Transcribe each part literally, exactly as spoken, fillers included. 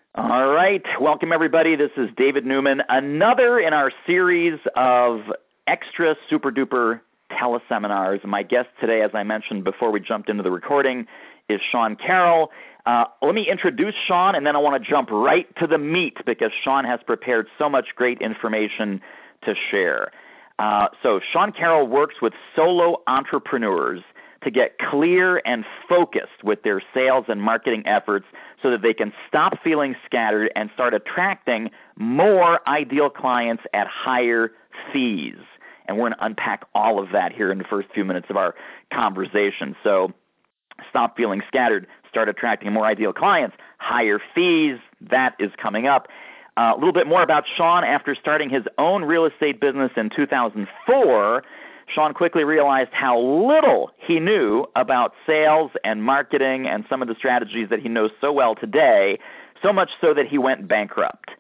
All right. Welcome, everybody. This is David Newman, another in our series of extra super-duper teleseminars. My guest today, as I mentioned before we jumped into the recording, is Sean Carroll. Uh, let me introduce Sean, and then I want to jump right to the meat because Sean has prepared so much great information to share. Uh, so Sean Carroll works with solo entrepreneurs to get clear and focused with their sales and marketing efforts so that they can stop feeling scattered and start attracting more ideal clients at higher fees. And we're going to unpack all of that here in the first few minutes of our conversation. So stop feeling scattered, start attracting more ideal clients, higher fees, that is coming up. Uh, a little bit more about Sean. After starting his own real estate business in two thousand four, Sean quickly realized how little he knew about sales and marketing and some of the strategies that he knows so well today, so much so that he went bankrupt.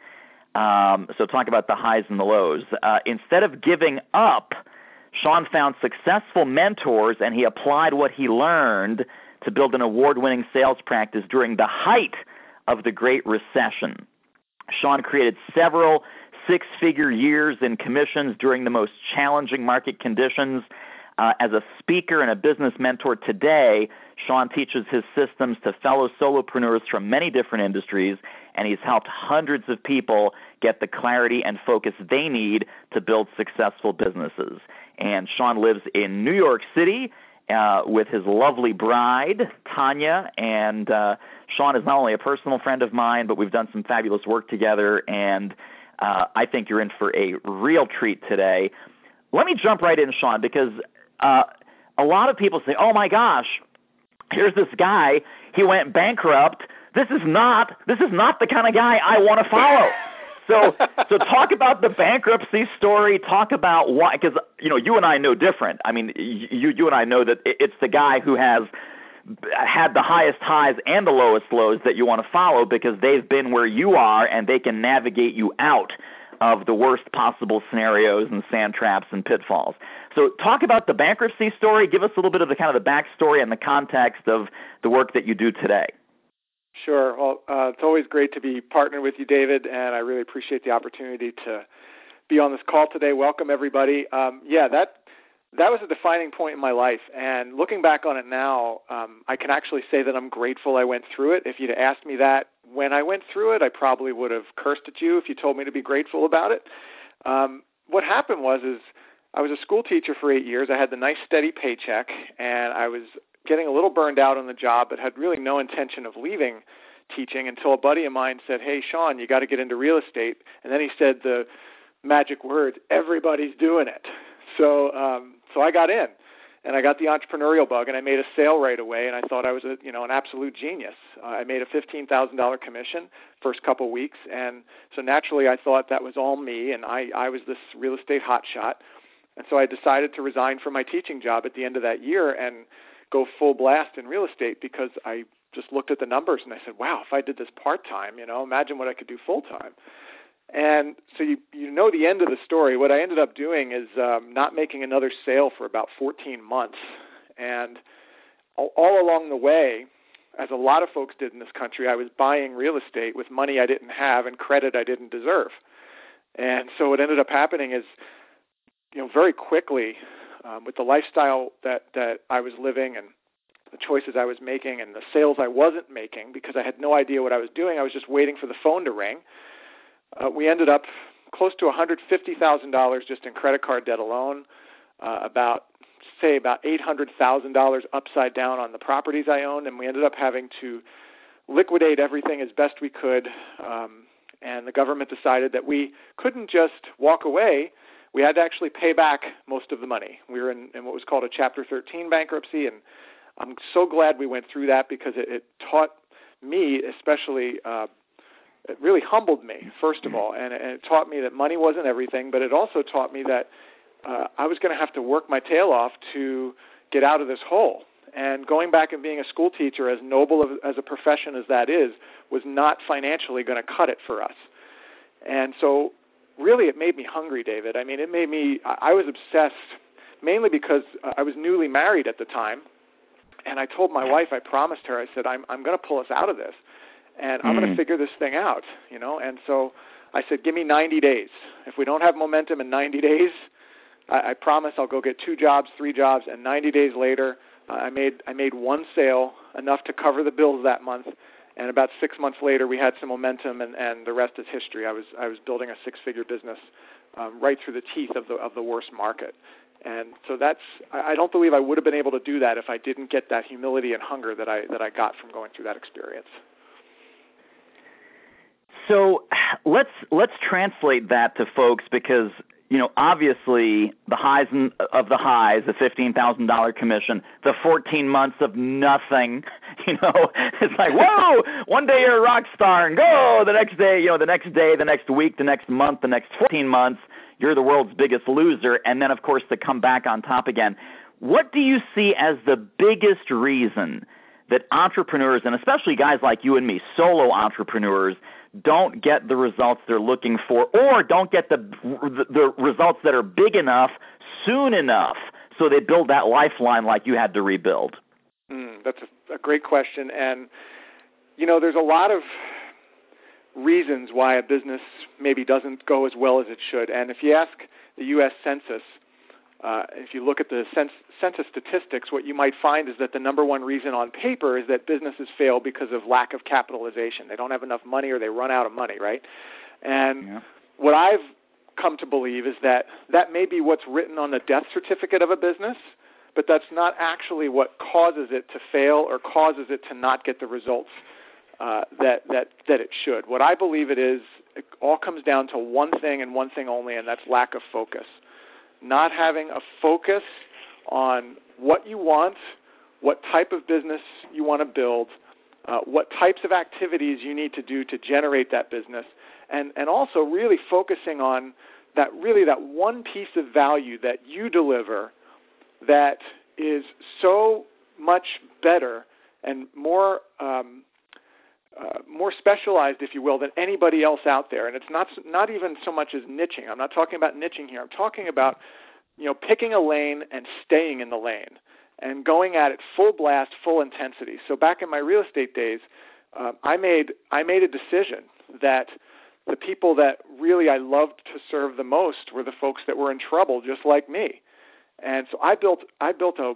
Um, so talk about the highs and the lows. Uh, instead of giving up, Sean found successful mentors, and he applied what he learned to build an award-winning sales practice during the height of the Great Recession. Sean created several six-figure years in commissions during the most challenging market conditions. Uh, as a speaker and a business mentor today, Sean teaches his systems to fellow solopreneurs from many different industries, and he's helped hundreds of people get the clarity and focus they need to build successful businesses. And Sean lives in New York City uh, with his lovely bride, Tanya, and uh, Sean is not only a personal friend of mine, but we've done some fabulous work together, and Uh, I think you're in for a real treat today. Let me jump right in, Sean, because uh, a lot of people say, oh, my gosh, here's this guy. He went bankrupt. This is not this is not the kind of guy I want to follow. So so talk about the bankruptcy story. Talk about why, because, you know, you and I know different. I mean, you, you and I know that it's the guy who has had the highest highs and the lowest lows that you want to follow because they've been where you are and they can navigate you out of the worst possible scenarios and sand traps and pitfalls. So talk about the bankruptcy story. Give us a little bit of the kind of the backstory and the context of the work that you do today. Sure. Well, uh, it's always great to be partnered with you, David, and I really appreciate the opportunity to be on this call today. Welcome, everybody. Um, yeah, that That was a defining point in my life, and looking back on it now, um, I can actually say that I'm grateful I went through it. If you'd asked me that when I went through it, I probably would have cursed at you if you told me to be grateful about it. Um, what happened was is I was a school teacher for eight years. I had the nice steady paycheck, and I was getting a little burned out on the job, but had really no intention of leaving teaching until a buddy of mine said, hey, Sean, you got to get into real estate. And then he said the magic words, everybody's doing it. So um, so I got in, and I got the entrepreneurial bug, and I made a sale right away, and I thought I was a, you know, an absolute genius. Uh, I made a fifteen thousand dollars commission first couple weeks, and so naturally I thought that was all me, and I, I was this real estate hotshot. And so I decided to resign from my teaching job at the end of that year and go full blast in real estate because I just looked at the numbers, and I said, wow, if I did this part-time, you know, imagine what I could do full-time. And so you you know the end of the story. What I ended up doing is um, not making another sale for about fourteen months. And all, all along the way, as a lot of folks did in this country, I was buying real estate with money I didn't have and credit I didn't deserve. And so what ended up happening is, you know, very quickly, um, with the lifestyle that, that I was living and the choices I was making and the sales I wasn't making because I had no idea what I was doing, I was just waiting for the phone to ring. Uh, we ended up close to one hundred fifty thousand dollars just in credit card debt alone, uh, about, say, about eight hundred thousand dollars upside down on the properties I owned, and we ended up having to liquidate everything as best we could, um, and the government decided that we couldn't just walk away. We had to actually pay back most of the money. We were in, in what was called a Chapter thirteen bankruptcy, and I'm so glad we went through that because it, it taught me especially uh, it really humbled me, first of all, and it taught me that money wasn't everything, but it also taught me that uh, I was going to have to work my tail off to get out of this hole. And going back and being a school teacher, as noble of, as a profession as that is, was not financially going to cut it for us. And so really it made me hungry, David. I mean, it made me, I was obsessed, mainly because I was newly married at the time, and I told my wife, I promised her, I said, I'm, I'm going to pull us out of this. and I'm mm. going to figure this thing out, you know. And so I said, give me ninety days. If we don't have momentum in ninety days, I, I promise I'll go get two jobs, three jobs, and ninety days later, uh, I made I made one sale, enough to cover the bills that month. And about six months later, we had some momentum, and, and the rest is history. I was I was building a six-figure business um, right through the teeth of the of the worst market. And so that's I don't believe I would have been able to do that if I didn't get that humility and hunger that I that I got from going through that experience. So let's let's translate that to folks, because you know obviously the highs of the highs, the fifteen thousand dollar commission, the fourteen months of nothing. You know, it's like, whoa! One day you're a rock star, and go the next day. You know, the next day, the next week, the next month, the next fourteen months, you're the world's biggest loser, and then of course to come back on top again. What do you see as the biggest reason that entrepreneurs, and especially guys like you and me, solo entrepreneurs, don't get the results they're looking for, or don't get the the results that are big enough soon enough, so they build that lifeline like you had to rebuild? Mm, that's a, a great question, and you know, there's a lot of reasons why a business maybe doesn't go as well as it should. And if you ask the U S Census, uh, if you look at the cens- census statistics, what you might find is that the number one reason on paper is that businesses fail because of lack of capitalization. They don't have enough money, or they run out of money, right? And yeah. what I've come to believe is that that may be what's written on the death certificate of a business, but that's not actually what causes it to fail or causes it to not get the results uh, that, that, that it should. What I believe it is, it all comes down to one thing and one thing only, and that's lack of focus. Not having a focus on what you want, what type of business you want to build, uh, what types of activities you need to do to generate that business, and, and also really focusing on that really that one piece of value that you deliver that is so much better and more um, uh, more specialized, if you will, than anybody else out there. And it's not not even so much as niching. I'm not talking about niching here. I'm talking about, you know, picking a lane and staying in the lane and going at it full blast, full intensity. So back in my real estate days, uh, I made I made a decision that the people that really I loved to serve the most were the folks that were in trouble, just like me. And so I built I built a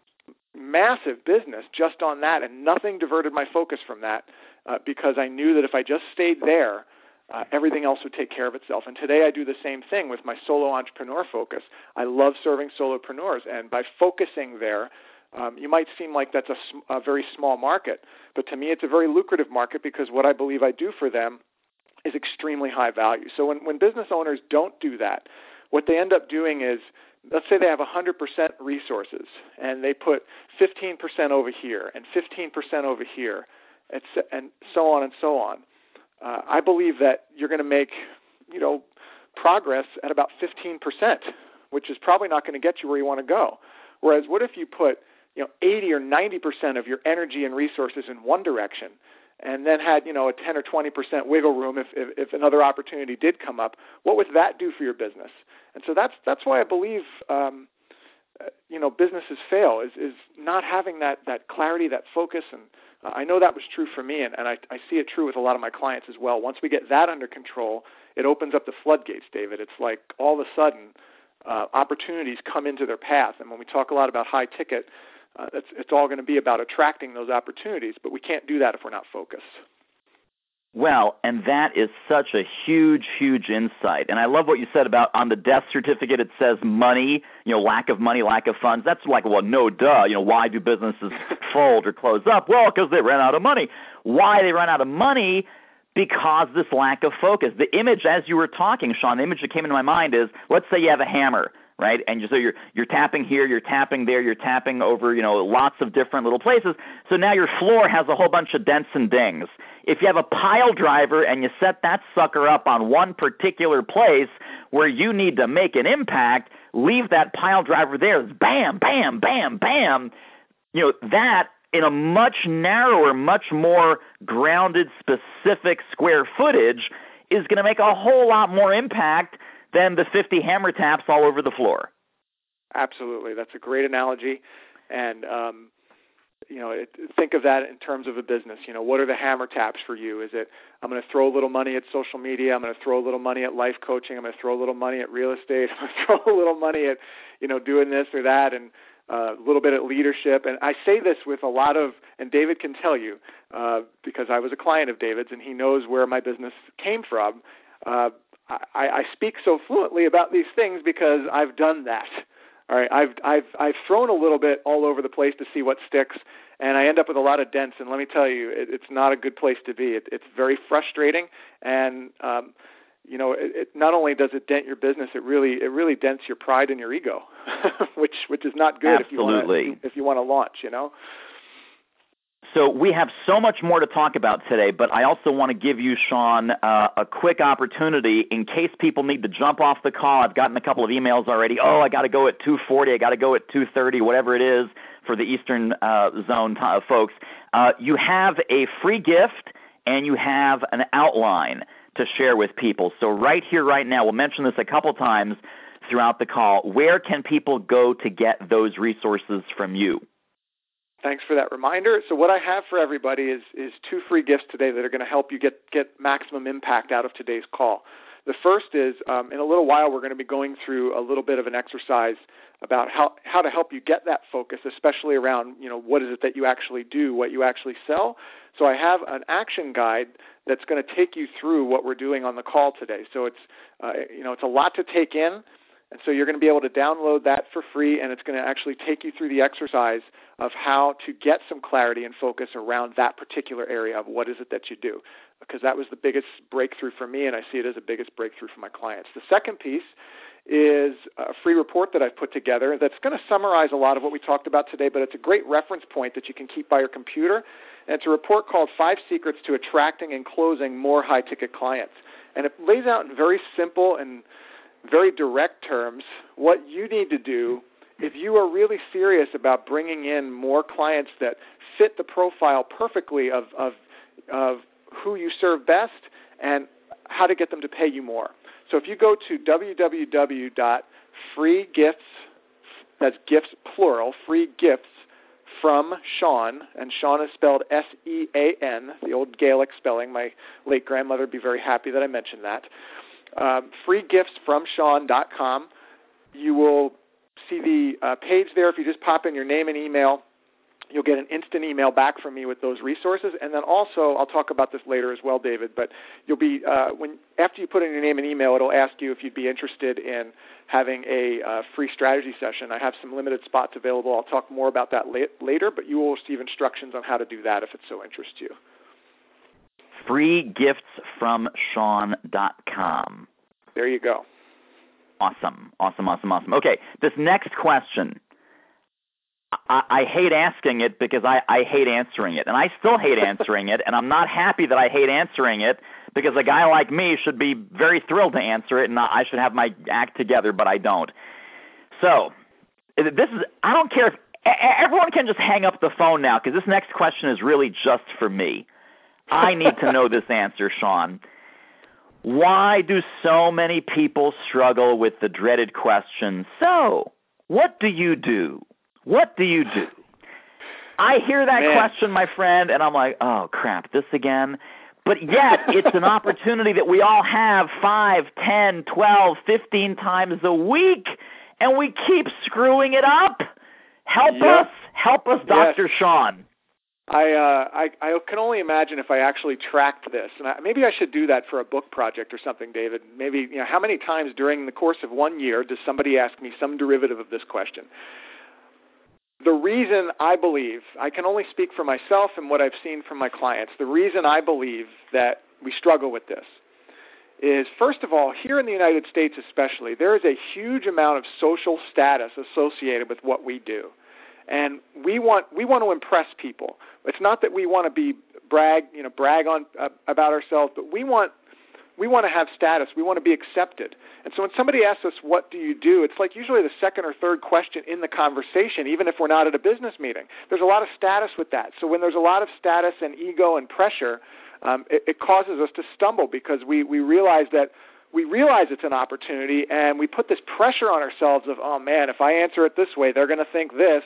massive business just on that, and nothing diverted my focus from that, uh, because I knew that if I just stayed there, uh, everything else would take care of itself. And today I do the same thing with my solo entrepreneur focus. I love serving solopreneurs, and by focusing there, um, you might seem like that's a, a very small market, but to me it's a very lucrative market, because what I believe I do for them is extremely high value. So when, when business owners don't do that, what they end up doing is, let's say they have one hundred percent resources, and they put fifteen percent over here and fifteen percent over here, and so on and so on. Uh, I believe that you're going to make, you know, progress at about fifteen percent, which is probably not going to get you where you want to go. Whereas what if you put, you know, eighty or ninety percent of your energy and resources in one direction, and then had, you know, a ten or twenty percent wiggle room if, if, if another opportunity did come up? What would that do for your business? And so that's that's why I believe, um, uh, you know, businesses fail, is, is not having that, that clarity, that focus. And uh, I know that was true for me, and, and I, I see it true with a lot of my clients as well. Once we get that under control, it opens up the floodgates, David. It's like all of a sudden uh, opportunities come into their path. And when we talk a lot about high ticket, Uh, it's, it's all going to be about attracting those opportunities, but we can't do that if we're not focused. Well, and that is such a huge, huge insight. And I love what you said about on the death certificate it says money, you know, lack of money, lack of funds. That's like, well, no duh. You know, why do businesses fold or close up? Well, because they ran out of money. Why they run out of money? Because this lack of focus. The image, as you were talking, Sean, the image that came into my mind is, let's say you have a hammer, right? And you, so you're you're tapping here, you're tapping there, you're tapping over, you know, lots of different little places. So now your floor has a whole bunch of dents and dings. If you have a pile driver and you set that sucker up on one particular place where you need to make an impact, leave that pile driver there. It's bam, bam, bam, bam. You know, that in a much narrower, much more grounded, specific square footage is going to make a whole lot more impact than the fifty hammer taps all over the floor. Absolutely. That's a great analogy. And um, you know, it, think of that in terms of a business. You know, what are the hammer taps for you? Is it, I'm going to throw a little money at social media. I'm going to throw a little money at life coaching. I'm going to throw a little money at real estate. I'm going to throw a little money at, you know, doing this or that, and uh, a little bit at leadership. And I say this with a lot of, and David can tell you, uh, because I was a client of David's and he knows where my business came from. Uh, I, I speak so fluently about these things because I've done that. All right, I've I've I've thrown a little bit all over the place to see what sticks, and I end up with a lot of dents. And let me tell you, it, it's not a good place to be. It, it's very frustrating, and um, you know, it, it, not only does it dent your business, it really it really dents your pride and your ego, which which is not good. Absolutely. if you want to if you want to launch. You know. So we have so much more to talk about today, but I also want to give you, Sean, uh, a quick opportunity in case people need to jump off the call. I've gotten a couple of emails already. Oh, I got to go at two forty. I got to go at two thirty, whatever it is for the Eastern uh, Zone t- uh, folks. Uh, you have a free gift and you have an outline to share with people. So right here, right now, we'll mention this a couple times throughout the call. Where can people go to get those resources from you? Thanks for that reminder. So what I have for everybody is is two free gifts today that are going to help you get, get maximum impact out of today's call. The first is um, in a little while we're going to be going through a little bit of an exercise about how, how to help you get that focus, especially around, you know, what is it that you actually do, what you actually sell. So I have an action guide that's going to take you through what we're doing on the call today. So it's, uh, you know, it's a lot to take in. And so you're going to be able to download that for free, and it's going to actually take you through the exercise of how to get some clarity and focus around that particular area of what is it that you do, because that was the biggest breakthrough for me, and I see it as the biggest breakthrough for my clients. The second piece is a free report that I've put together that's going to summarize a lot of what we talked about today, but it's a great reference point that you can keep by your computer, and it's a report called Five Secrets to Attracting and Closing More High-Ticket Clients. And it lays out in very simple and very direct terms what you need to do if you are really serious about bringing in more clients that fit the profile perfectly of, of, of who you serve best and how to get them to pay you more. So if you go to w w w dot free gifts, that's gifts plural, free gifts from Sean, and Sean is spelled S E A N, the old Gaelic spelling. My late grandmother would be very happy that I mentioned that. Um, free gifts from Sean dot com. You will see the uh, page there. If you just pop in your name and email, you'll get an instant email back from me with those resources. And then also, I'll talk about this later as well, David, but you'll be, uh, when after you put in your name and email, it'll ask you if you'd be interested in having a uh, free strategy session. I have some limited spots available. I'll talk more about that la- later, but you will receive instructions on how to do that if it so interests you. free gifts from Sean dot com. There you go. Awesome, awesome, awesome, awesome. Okay, this next question, I, I hate asking it because I, I hate answering it, and I still hate answering it, and I'm not happy that I hate answering it because a guy like me should be very thrilled to answer it, and I should have my act together, but I don't. So this is, I don't care if everyone can just hang up the phone now because this next question is really just for me. I need to know this answer, Sean. Why do so many people struggle with the dreaded question, so what do you do? What do you do? I hear that Man. question, my friend, and I'm like, oh, crap, this again? But yet it's an opportunity that we all have five, ten, twelve, fifteen times a week, and we keep screwing it up. Help yep. us. Help us, Doctor Yes. Sean. I, uh, I I can only imagine if I actually tracked this, and I, maybe I should do that for a book project or something, David. Maybe, you know, how many times during the course of one year does somebody ask me some derivative of this question? The reason I believe, I can only speak for myself and what I've seen from my clients, the reason I believe that we struggle with this is, first of all, here in the United States especially, there is a huge amount of social status associated with what we do. And we want we want to impress people. It's not that we want to be brag, you know, brag on uh, about ourselves, but we want we want to have status. We want to be accepted. And so when somebody asks us, "What do you do?" it's like usually the second or third question in the conversation, even if we're not at a business meeting. There's a lot of status with that. So when there's a lot of status and ego and pressure, um, it, it causes us to stumble because we we realize that. We realize it's an opportunity, and we put this pressure on ourselves of, oh, man, if I answer it this way, they're going to think this. If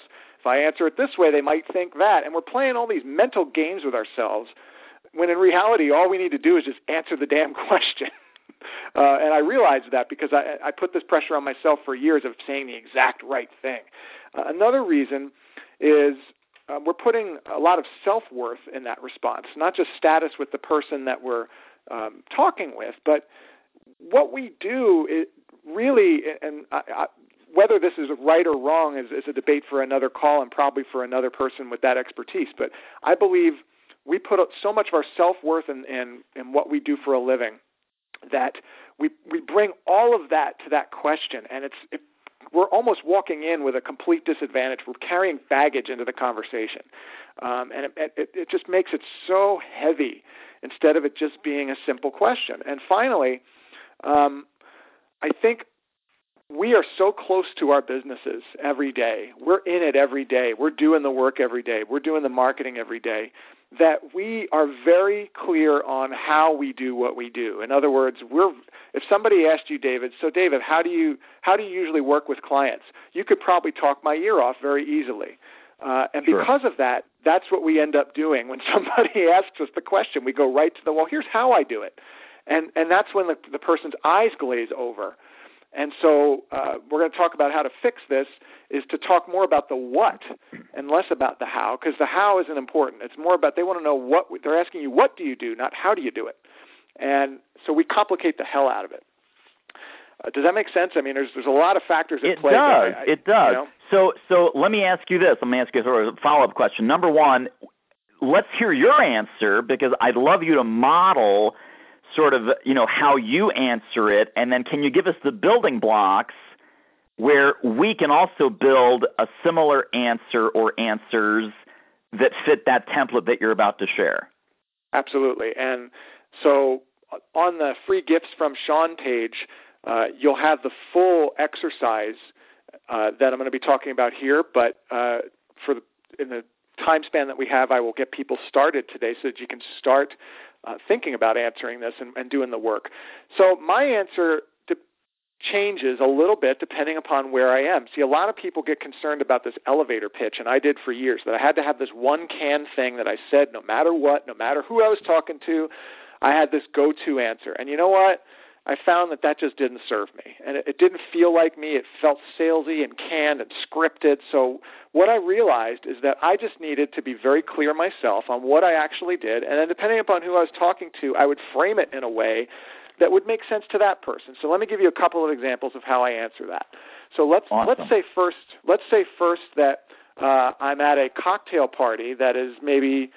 I answer it this way, they might think that. And we're playing all these mental games with ourselves when in reality, all we need to do is just answer the damn question. Uh, and I realized that because I, I put this pressure on myself for years of saying the exact right thing. Uh, another reason is uh, we're putting a lot of self-worth in that response, not just status with the person that we're um, talking with, but what we do it really, and I, I, whether this is right or wrong is, is a debate for another call and probably for another person with that expertise, but I believe we put so much of our self-worth in, in, in what we do for a living that we we bring all of that to that question, and it's it, we're almost walking in with a complete disadvantage. We're carrying baggage into the conversation, um, and it, it, it just makes it so heavy instead of it just being a simple question. And finally, um, I think we are so close to our businesses every day. We're in it every day. We're doing the work every day. We're doing the marketing every day, that we are very clear on how we do what we do. In other words, we're if somebody asked you, David, so David, how do you how do you usually work with clients? You could probably talk my ear off very easily. Uh, and Sure. because of that, that's what we end up doing. When somebody asks us the question, we go right to the, well, here's how I do it. And and that's when the, the person's eyes glaze over. And so uh, we're going to talk about how to fix this, is to talk more about the what and less about the how, because the how isn't important. It's more about they want to know what – they're asking you what do you do, not how do you do it. And so we complicate the hell out of it. Uh, does that make sense? I mean, there's there's a lot of factors at it play. Does. I, I, it does. You know? So so let me ask you this. Let me ask you sort of a follow-up question. Number one, let's hear your answer, because I'd love you to model – sort of, you know, how you answer it, and then can you give us the building blocks where we can also build a similar answer or answers that fit that template that you're about to share? Absolutely. And so on the free gifts from Sean page, uh, you'll have the full exercise uh, that I'm going to be talking about here, but uh, for the, in the time span that we have, I will get people started today so that you can start Uh, thinking about answering this and, and doing the work. So my answer to changes a little bit depending upon where I am. See, a lot of people get concerned about this elevator pitch, and I did for years, that I had to have this one can thing that I said no matter what, no matter who I was talking to, I had this go-to answer. And you know what? I found that that just didn't serve me. And it, it didn't feel like me. It felt salesy and canned and scripted. So what I realized is that I just needed to be very clear myself on what I actually did. And then depending upon who I was talking to, I would frame it in a way that would make sense to that person. So let me give you a couple of examples of how I answer that. So let's Awesome. let's say first let's say first that uh, I'm at a cocktail party that is maybe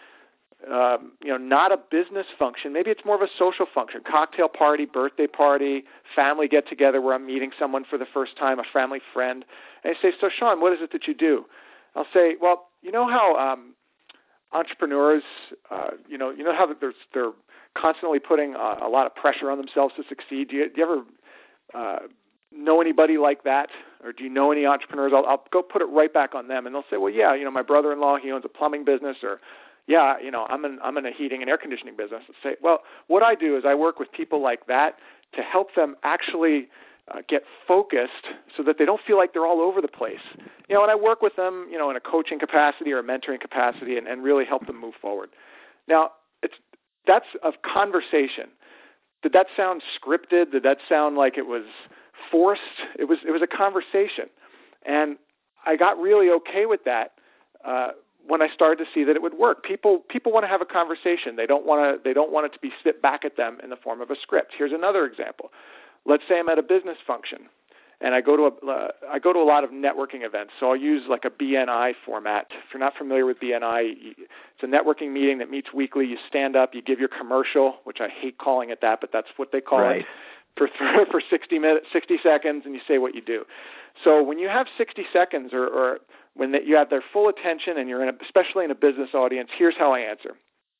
Um, you know, not a business function. Maybe it's more of a social function, cocktail party, birthday party, family get-together where I'm meeting someone for the first time, a family friend. And I say, so Sean, what is it that you do? I'll say, well, you know how um, entrepreneurs, uh, you know, you know how they're, they're constantly putting a, a lot of pressure on themselves to succeed. Do you, do you ever uh, know anybody like that? Or do you know any entrepreneurs? I'll, I'll go put it right back on them. And they'll say, well, yeah, you know, my brother-in-law, he owns a plumbing business, or yeah, you know, I'm in I'm in a heating and air conditioning business. Say, well, what I do is I work with people like that to help them actually uh, get focused so that they don't feel like they're all over the place. You know, and I work with them, you know, in a coaching capacity or a mentoring capacity, and, and really help them move forward. Now, it's that's a conversation. Did that sound scripted? Did that sound like it was forced? It was it was a conversation, and I got really okay with that. Uh, when I started to see that it would work. People people want to have a conversation. They don't want to they don't want it to be spit back at them in the form of a script. Here's another example. Let's say I'm at a business function and I go to a uh, I go to a lot of networking events. So I'll use like a B N I format. If you're not familiar with B N I, it's a networking meeting that meets weekly. You stand up, you give your commercial, which I hate calling it that, but that's what they call right. it, for for sixty minutes, sixty seconds, and you say what you do. So when you have sixty seconds, or, or when you have their full attention, and you're in a, especially in a business audience, here's how I answer.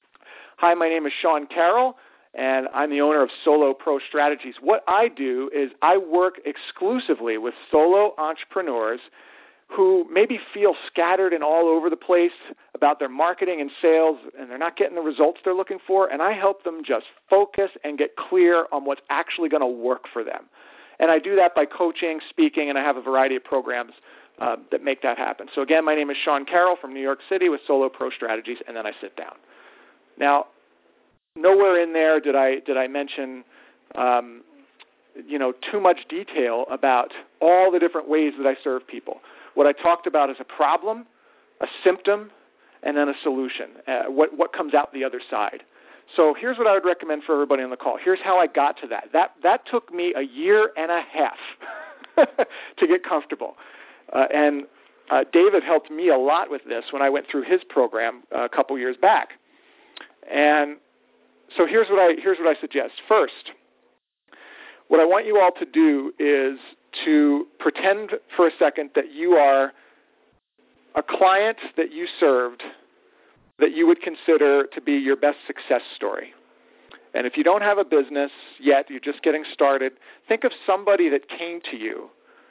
Hi, my name is Sean Carroll, and I'm the owner of Solo Pro Strategies. What I do is I work exclusively with solo entrepreneurs who maybe feel scattered and all over the place about their marketing and sales, and they're not getting the results they're looking for, and I help them just focus and get clear on what's actually going to work for them. And I do that by coaching, speaking, and I have a variety of programs uh, that make that happen. So again, my name is Sean Carroll from New York City with Solo Pro Strategies, and then I sit down. Now, nowhere in there did I did I mention um, you know, too much detail about all the different ways that I serve people. What I talked about is a problem, a symptom, and then a solution, uh, what, what comes out the other side. So here's what I would recommend for everybody on the call. Here's how I got to that. That, that took me a year and a half to get comfortable. Uh, and uh, David helped me a lot with this when I went through his program uh, a couple years back. And so here's what I, here's what I suggest. First, what I want you all to do is to pretend for a second that you are a client that you served that you would consider to be your best success story. And if you don't have a business yet, you're just getting started, think of somebody that came to you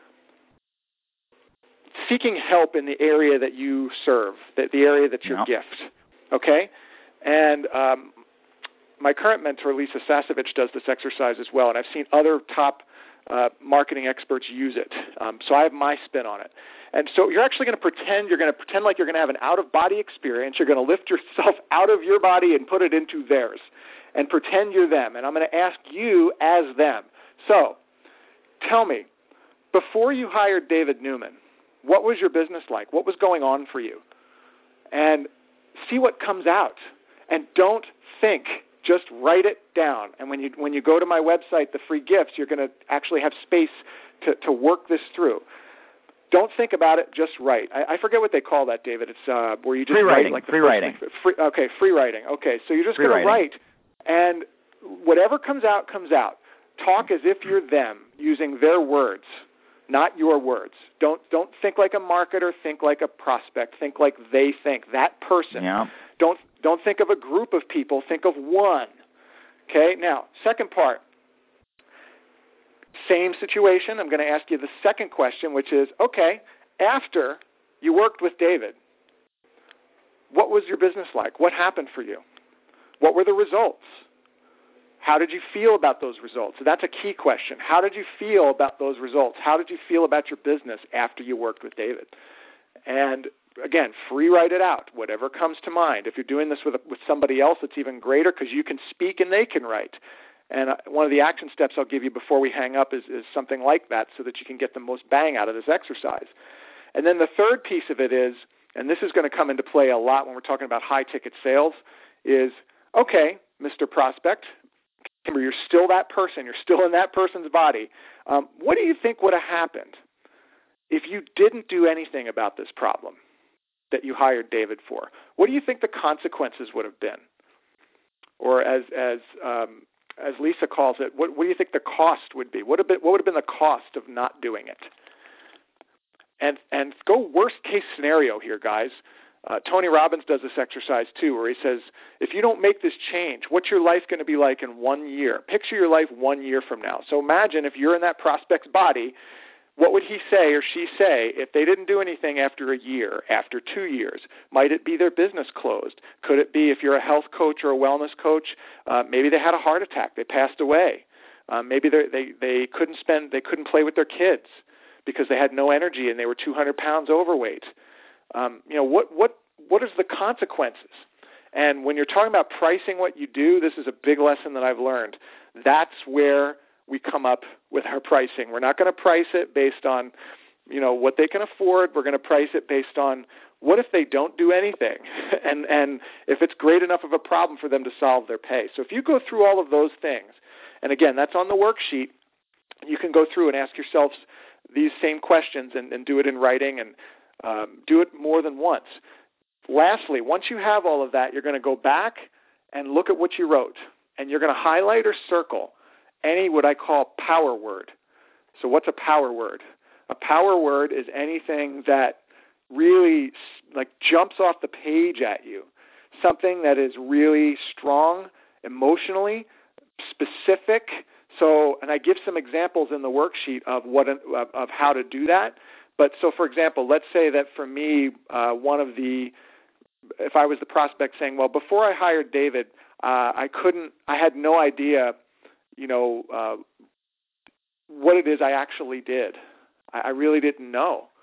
seeking help in the area that you serve, the, the area that's your yeah. gift, okay? And um, my current mentor, Lisa Sasevich, does this exercise as well, and I've seen other top uh, marketing experts use it. Um, so I have my spin on it. And so you're actually going to pretend, you're going to pretend like you're going to have an out-of-body experience. You're going to lift yourself out of your body and put it into theirs and pretend you're them. And I'm going to ask you as them. So tell me, before you hired David Newman, what was your business like? What was going on for you? And see what comes out. And don't think. Just write it down. And when you when you go to my website, the free gifts, you're going to actually have space to, to work this through. Don't think about it. Just write. I, I forget what they call that, David. It's uh, where you just free write writing. like the free writing. Free, okay, free writing. Okay, so you're just going to write, and whatever comes out comes out. Talk as if you're them, using their words, not your words. Don't don't think like a marketer. Think like a prospect. Think like they think. That person. Yeah. Don't don't think of a group of people. Think of one. Okay. Now, second part. Same situation. I'm going to ask you the second question, which is, okay, after you worked with David, what was your business like? What happened for you? What were the results? How did you feel about those results? So that's a key question. How did you feel about those results? How did you feel about your business after you worked with David? And again, free write it out, whatever comes to mind. If you're doing this with, a, with somebody else, it's even greater because you can speak and they can write. And one of the action steps I'll give you before we hang up is, is something like that so that you can get the most bang out of this exercise. And then the third piece of it is, and this is going to come into play a lot when we're talking about high-ticket sales, is, okay, Mister Prospect, remember, you're still that person. You're still in that person's body. Um, what do you think would have happened if you didn't do anything about this problem that you hired David for? What do you think the consequences would have been? Or as as um, as Lisa calls it, what, what do you think the cost would be? What, have been, what would have been the cost of not doing it? And and go worst case scenario here, guys. Uh, Tony Robbins does this exercise too, where he says, if you don't make this change, what's your life going to be like in one year? Picture your life one year from now. So imagine if you're in that prospect's body, what would he say or she say if they didn't do anything after a year, after two years? Might it be their business closed? Could it be if you're a health coach or a wellness coach, uh, maybe they had a heart attack, they passed away. Uh, maybe they they couldn't spend, they couldn't play with their kids because they had no energy and they were two hundred pounds overweight. Um, you know, what what what is the consequences? And when you're talking about pricing what you do, this is a big lesson that I've learned. That's where we come up with our pricing. We're not going to price it based on, you know, what they can afford. We're going to price it based on what if they don't do anything, and and if it's great enough of a problem for them to solve their pay. So if you go through all of those things, and again, that's on the worksheet, you can go through and ask yourselves these same questions and, and do it in writing and um, do it more than once. Lastly, once you have all of that, you're going to go back and look at what you wrote, and you're going to highlight or circle any what I call power word. So what's a power word? A power word is anything that really like jumps off the page at you, something that is really strong emotionally, specific. So, and I give some examples in the worksheet of what of, of how to do that. But so, for example, let's say that for me, uh, one of the, if I was the prospect saying, well, before I hired David, uh, I couldn't, I had no idea, you know, uh, what it is I actually did. I, I really didn't know.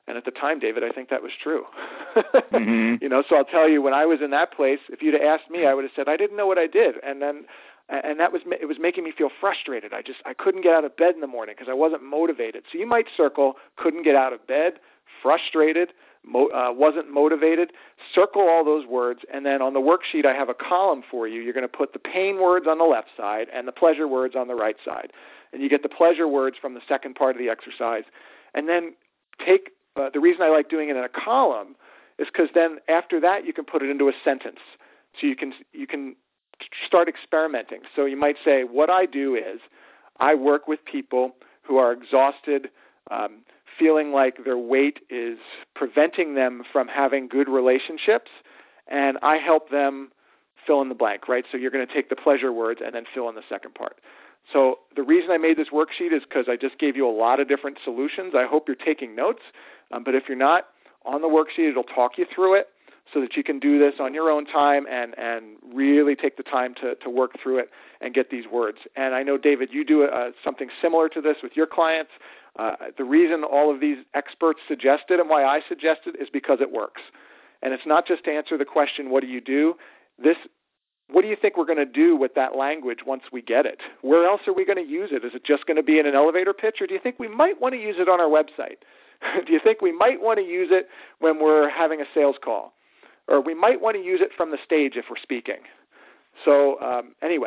And at the time, David, I think that was true. mm-hmm. You know, so I'll tell you, when I was in that place, if you'd have asked me, I would have said, I didn't know what I did. And then, and that was, it was making me feel frustrated. I just, I couldn't get out of bed in the morning because I wasn't motivated. So you might circle, couldn't get out of bed, frustrated, mo- uh, wasn't motivated. Circle all those words. And then on the worksheet, I have a column for you. You're going to put the pain words on the left side and the pleasure words on the right side. And you get the pleasure words from the second part of the exercise. And then take, uh, the reason I like doing it in a column is because then after that you can put it into a sentence. So you can you can start experimenting. So you might say, what I do is I work with people who are exhausted, um, feeling like their weight is preventing them from having good relationships, and I help them fill in the blank, right? So you're going to take the pleasure words and then fill in the second part. So the reason I made this worksheet is because I just gave you a lot of different solutions. I hope you're taking notes, um, but if you're not, on the worksheet it'll talk you through it so that you can do this on your own time and, and really take the time to, to work through it and get these words. And I know, David, you do uh, something similar to this with your clients. Uh, the reason all of these experts suggested and why I suggested is because it works. And it's not just to answer the question, what do you do? This What do you think we're going to do with that language once we get it? Where else are we going to use it? Is it just going to be in an elevator pitch, or do you think we might want to use it on our website? Do you think we might want to use it when we're having a sales call? Or we might want to use it from the stage if we're speaking. So um, anyway,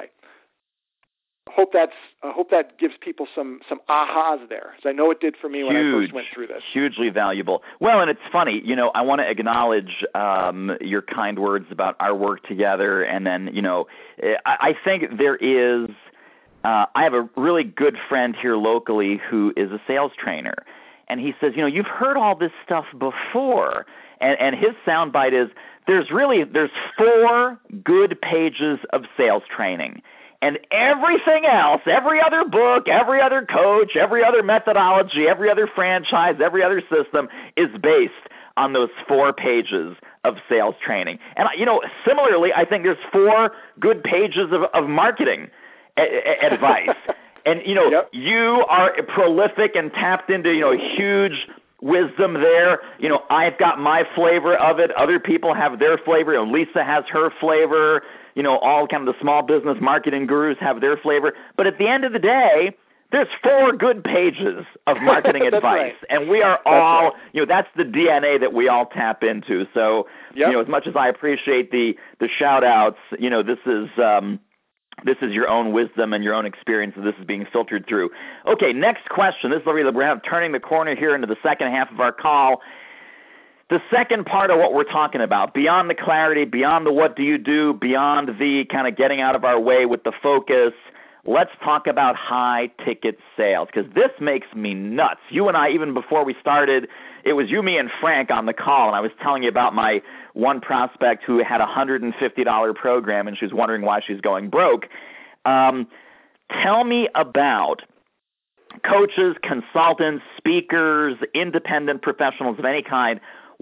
hope that's I hope that gives people some some ahas there, because I know it did for me Huge, when I first went through this. Hugely valuable. Well, and it's funny, you know, I want to acknowledge um, your kind words about our work together, and then, you know, I, I think there is. Uh, I have a really good friend here locally who is a sales trainer, and he says, you know, you've heard all this stuff before. And, and his soundbite is, there's really, there's four good pages of sales training. And everything else, every other book, every other coach, every other methodology, every other franchise, every other system is based on those four pages of sales training. And, you know, similarly, I think there's four good pages of, of marketing a- a- advice. And, you know, yep. You are prolific and tapped into, you know, huge wisdom there. You know, I've got my flavor of it. Other people have their flavor. You know, Lisa has her flavor. You know, all kind of the small business marketing gurus have their flavor. But at the end of the day, there's four good pages of marketing advice. Right. And we are all, right. you know, that's the D N A that we all tap into. So, yep. you know, as much as I appreciate the, the shout outs, you know, this is, um, This is your own wisdom and your own experience that this is being filtered through. Okay, next question. This is we're have turning the corner here into the second half of our call. The second part of what we're talking about, beyond the clarity, beyond the what do you do, beyond the kind of getting out of our way with the focus, let's talk about high-ticket sales, because this makes me nuts. You and I, even before we started, it was you, me, and Frank on the call, and I was telling you about my one prospect who had a one hundred fifty dollars program, and she was wondering why she's going broke. Um, tell me about coaches, consultants, speakers, independent professionals of any kind.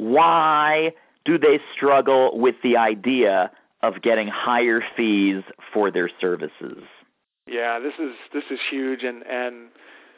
Why do they struggle with the idea of getting higher fees for their services? Yeah, this is this is huge, and, and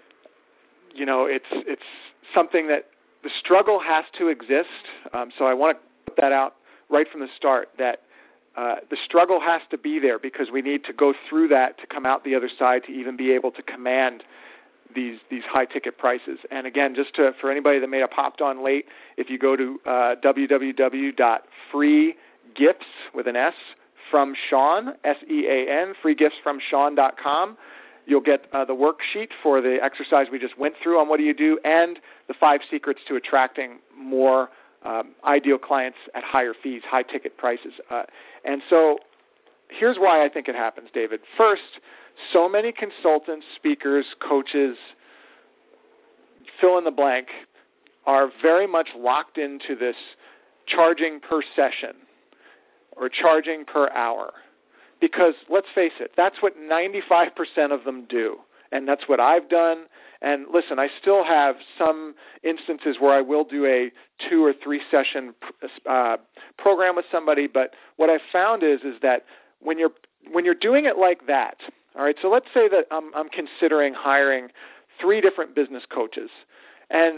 you know, it's it's something that the struggle has to exist. Um, so I want to put that out right from the start, that uh, the struggle has to be there, because we need to go through that to come out the other side to even be able to command these these high ticket prices. And again, just to, for anybody that may have popped on late, if you go to uh, w w w dot free gifts with an S from Sean, S E A N, free gifts from Sean dot com. You'll get uh, the worksheet for the exercise we just went through on what do you do, and the five secrets to attracting more um, ideal clients at higher fees, high ticket prices. Uh, and so here's why I think it happens, David. First, so many consultants, speakers, coaches, fill in the blank, are very much locked into this charging per session or charging per hour. Because let's face it, that's what ninety-five percent of them do. And that's what I've done. And listen, I still have some instances where I will do a two or three session uh, program with somebody. But what I've found is is that when you're when you're doing it like that, all right, so let's say that I'm, I'm considering hiring three different business coaches. And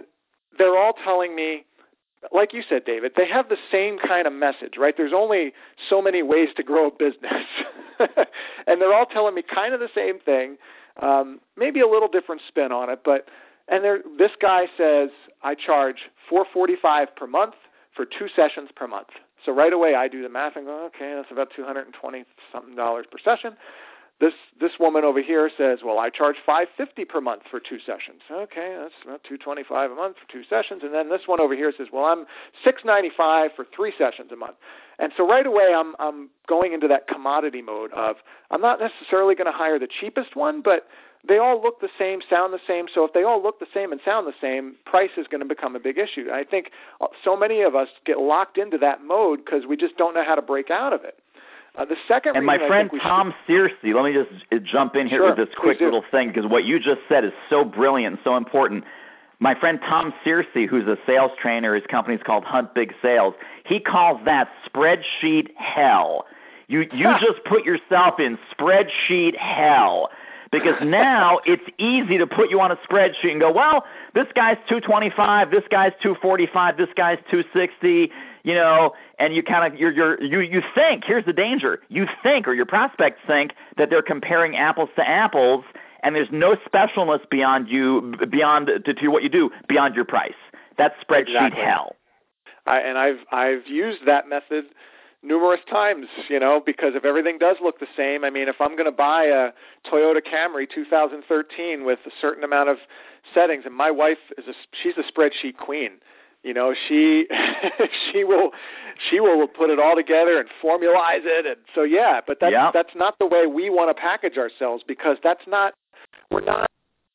they're all telling me, like you said, David, they have the same kind of message, right? There's only so many ways to grow a business. And they're all telling me kind of the same thing, um, maybe a little different spin on it. But and this guy says, I charge four hundred forty-five dollars per month for two sessions per month. So right away I do the math and go, okay, that's about two hundred twenty something dollars per session. This this woman over here says, well, I charge five hundred fifty dollars per month for two sessions. Okay, that's about two hundred twenty-five dollars a month for two sessions. And then this one over here says, well, I'm six hundred ninety-five dollars for three sessions a month. And so right away I'm I'm going into that commodity mode of I'm not necessarily going to hire the cheapest one, but they all look the same, sound the same. So if they all look the same and sound the same, price is going to become a big issue. And I think so many of us get locked into that mode because we just don't know how to break out of it. Uh, the second and my friend Tom should... Searcy, let me just jump in here sure, with this quick little thing, because what you just said is so brilliant and so important. My friend Tom Searcy, who's a sales trainer, his company's called Hunt Big Sales, he calls that spreadsheet hell. You you just put yourself in spreadsheet hell. Because now it's easy to put you on a spreadsheet and go, well, this guy's two twenty-five, this guy's two forty-five, this guy's two sixty, you know, and you kind of you're you're you you think, here's the danger, you think or your prospects think that they're comparing apples to apples, and there's no specialness beyond you beyond to, to what you do beyond your price. That's spreadsheet exactly. hell. I, and I've I've used that method numerous times, you know, because if everything does look the same, I mean, if I'm going to buy a Toyota Camry two thousand thirteen with a certain amount of settings, and my wife is a, she's a spreadsheet queen, you know, she she will she will put it all together and formalize it, and so yeah, but that's yep. that's not the way we want to package ourselves, because that's not we're not.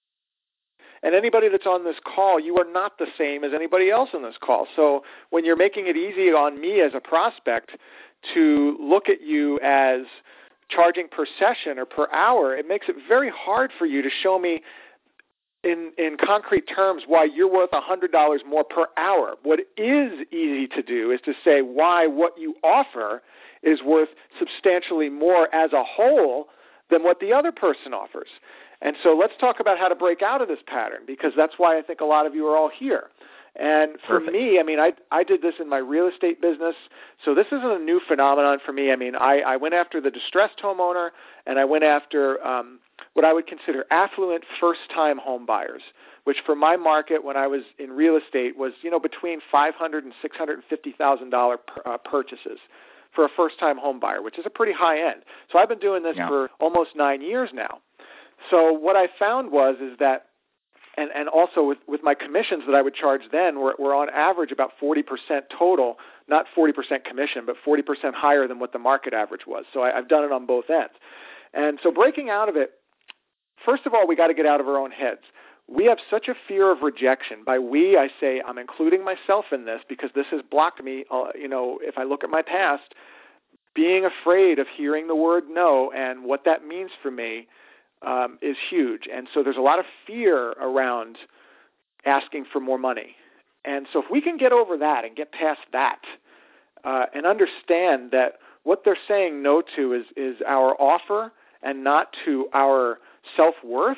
And anybody that's on this call, you are not the same as anybody else on this call. So when you're making it easy on me as a prospect to look at you as charging per session or per hour, it makes it very hard for you to show me in, in concrete terms why you're worth one hundred dollars more per hour. What is easy to do is to say why what you offer is worth substantially more as a whole than what the other person offers. And so let's talk about how to break out of this pattern, because that's why I think a lot of you are all here. And for Perfect. me, I mean, I I did this in my real estate business, so this isn't a new phenomenon for me. I mean, I, I went after the distressed homeowner, and I went after um, what I would consider affluent first-time home buyers, which for my market when I was in real estate was, you know, between five hundred thousand dollars and six hundred fifty thousand dollars uh, purchases for a first-time home buyer, which is a pretty high end. So I've been doing this yeah. for almost nine years now. So what I found was is that, and, and also with, with my commissions that I would charge then were, were on average about forty percent total, not forty percent commission, but forty percent higher than what the market average was. So I, I've done it on both ends. And so breaking out of it, first of all, we got to get out of our own heads. We have such a fear of rejection. By we, I say I'm including myself in this, because this has blocked me, uh, you know, if I look at my past, being afraid of hearing the word no and what that means for me um, is huge. And so there's a lot of fear around asking for more money. And so if we can get over that and get past that uh, and understand that what they're saying no to is, is our offer and not to our self-worth,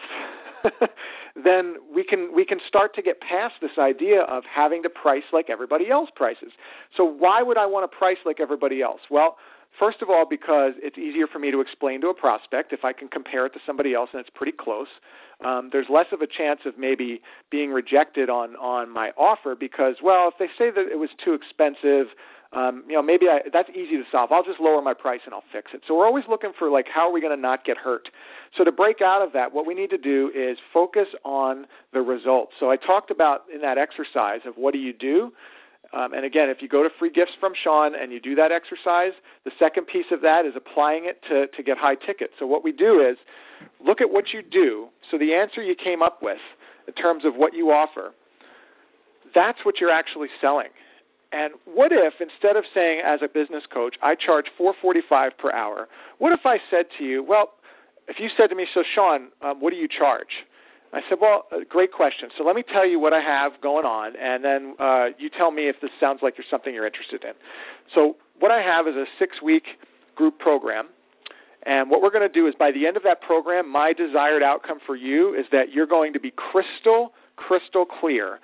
then we can we can start to get past this idea of having to price like everybody else prices. So why would I want to price like everybody else? Well, first of all, because it's easier for me to explain to a prospect if I can compare it to somebody else and it's pretty close. Um, there's less of a chance of maybe being rejected on, on my offer because, well, if they say that it was too expensive, um, you know, maybe I, that's easy to solve. I'll just lower my price and I'll fix it. So we're always looking for, like, how are we going to not get hurt? So to break out of that, what we need to do is focus on the results. So I talked about in that exercise of what do you do? Um, and again, if you go to Free Gifts from Sean and you do that exercise, the second piece of that is applying it to, to get high ticket. So what we do is look at what you do. So the answer you came up with in terms of what you offer, that's what you're actually selling. And what if, instead of saying as a business coach, I charge four dollars and forty-five cents per hour, what if I said to you, well, if you said to me, so Sean, um, what do you charge? I said, well, uh, great question. So let me tell you what I have going on, and then uh, you tell me if this sounds like you're something you're interested in. So what I have is a six-week group program, and what we're going to do is by the end of that program, my desired outcome for you is that you're going to be crystal, crystal clear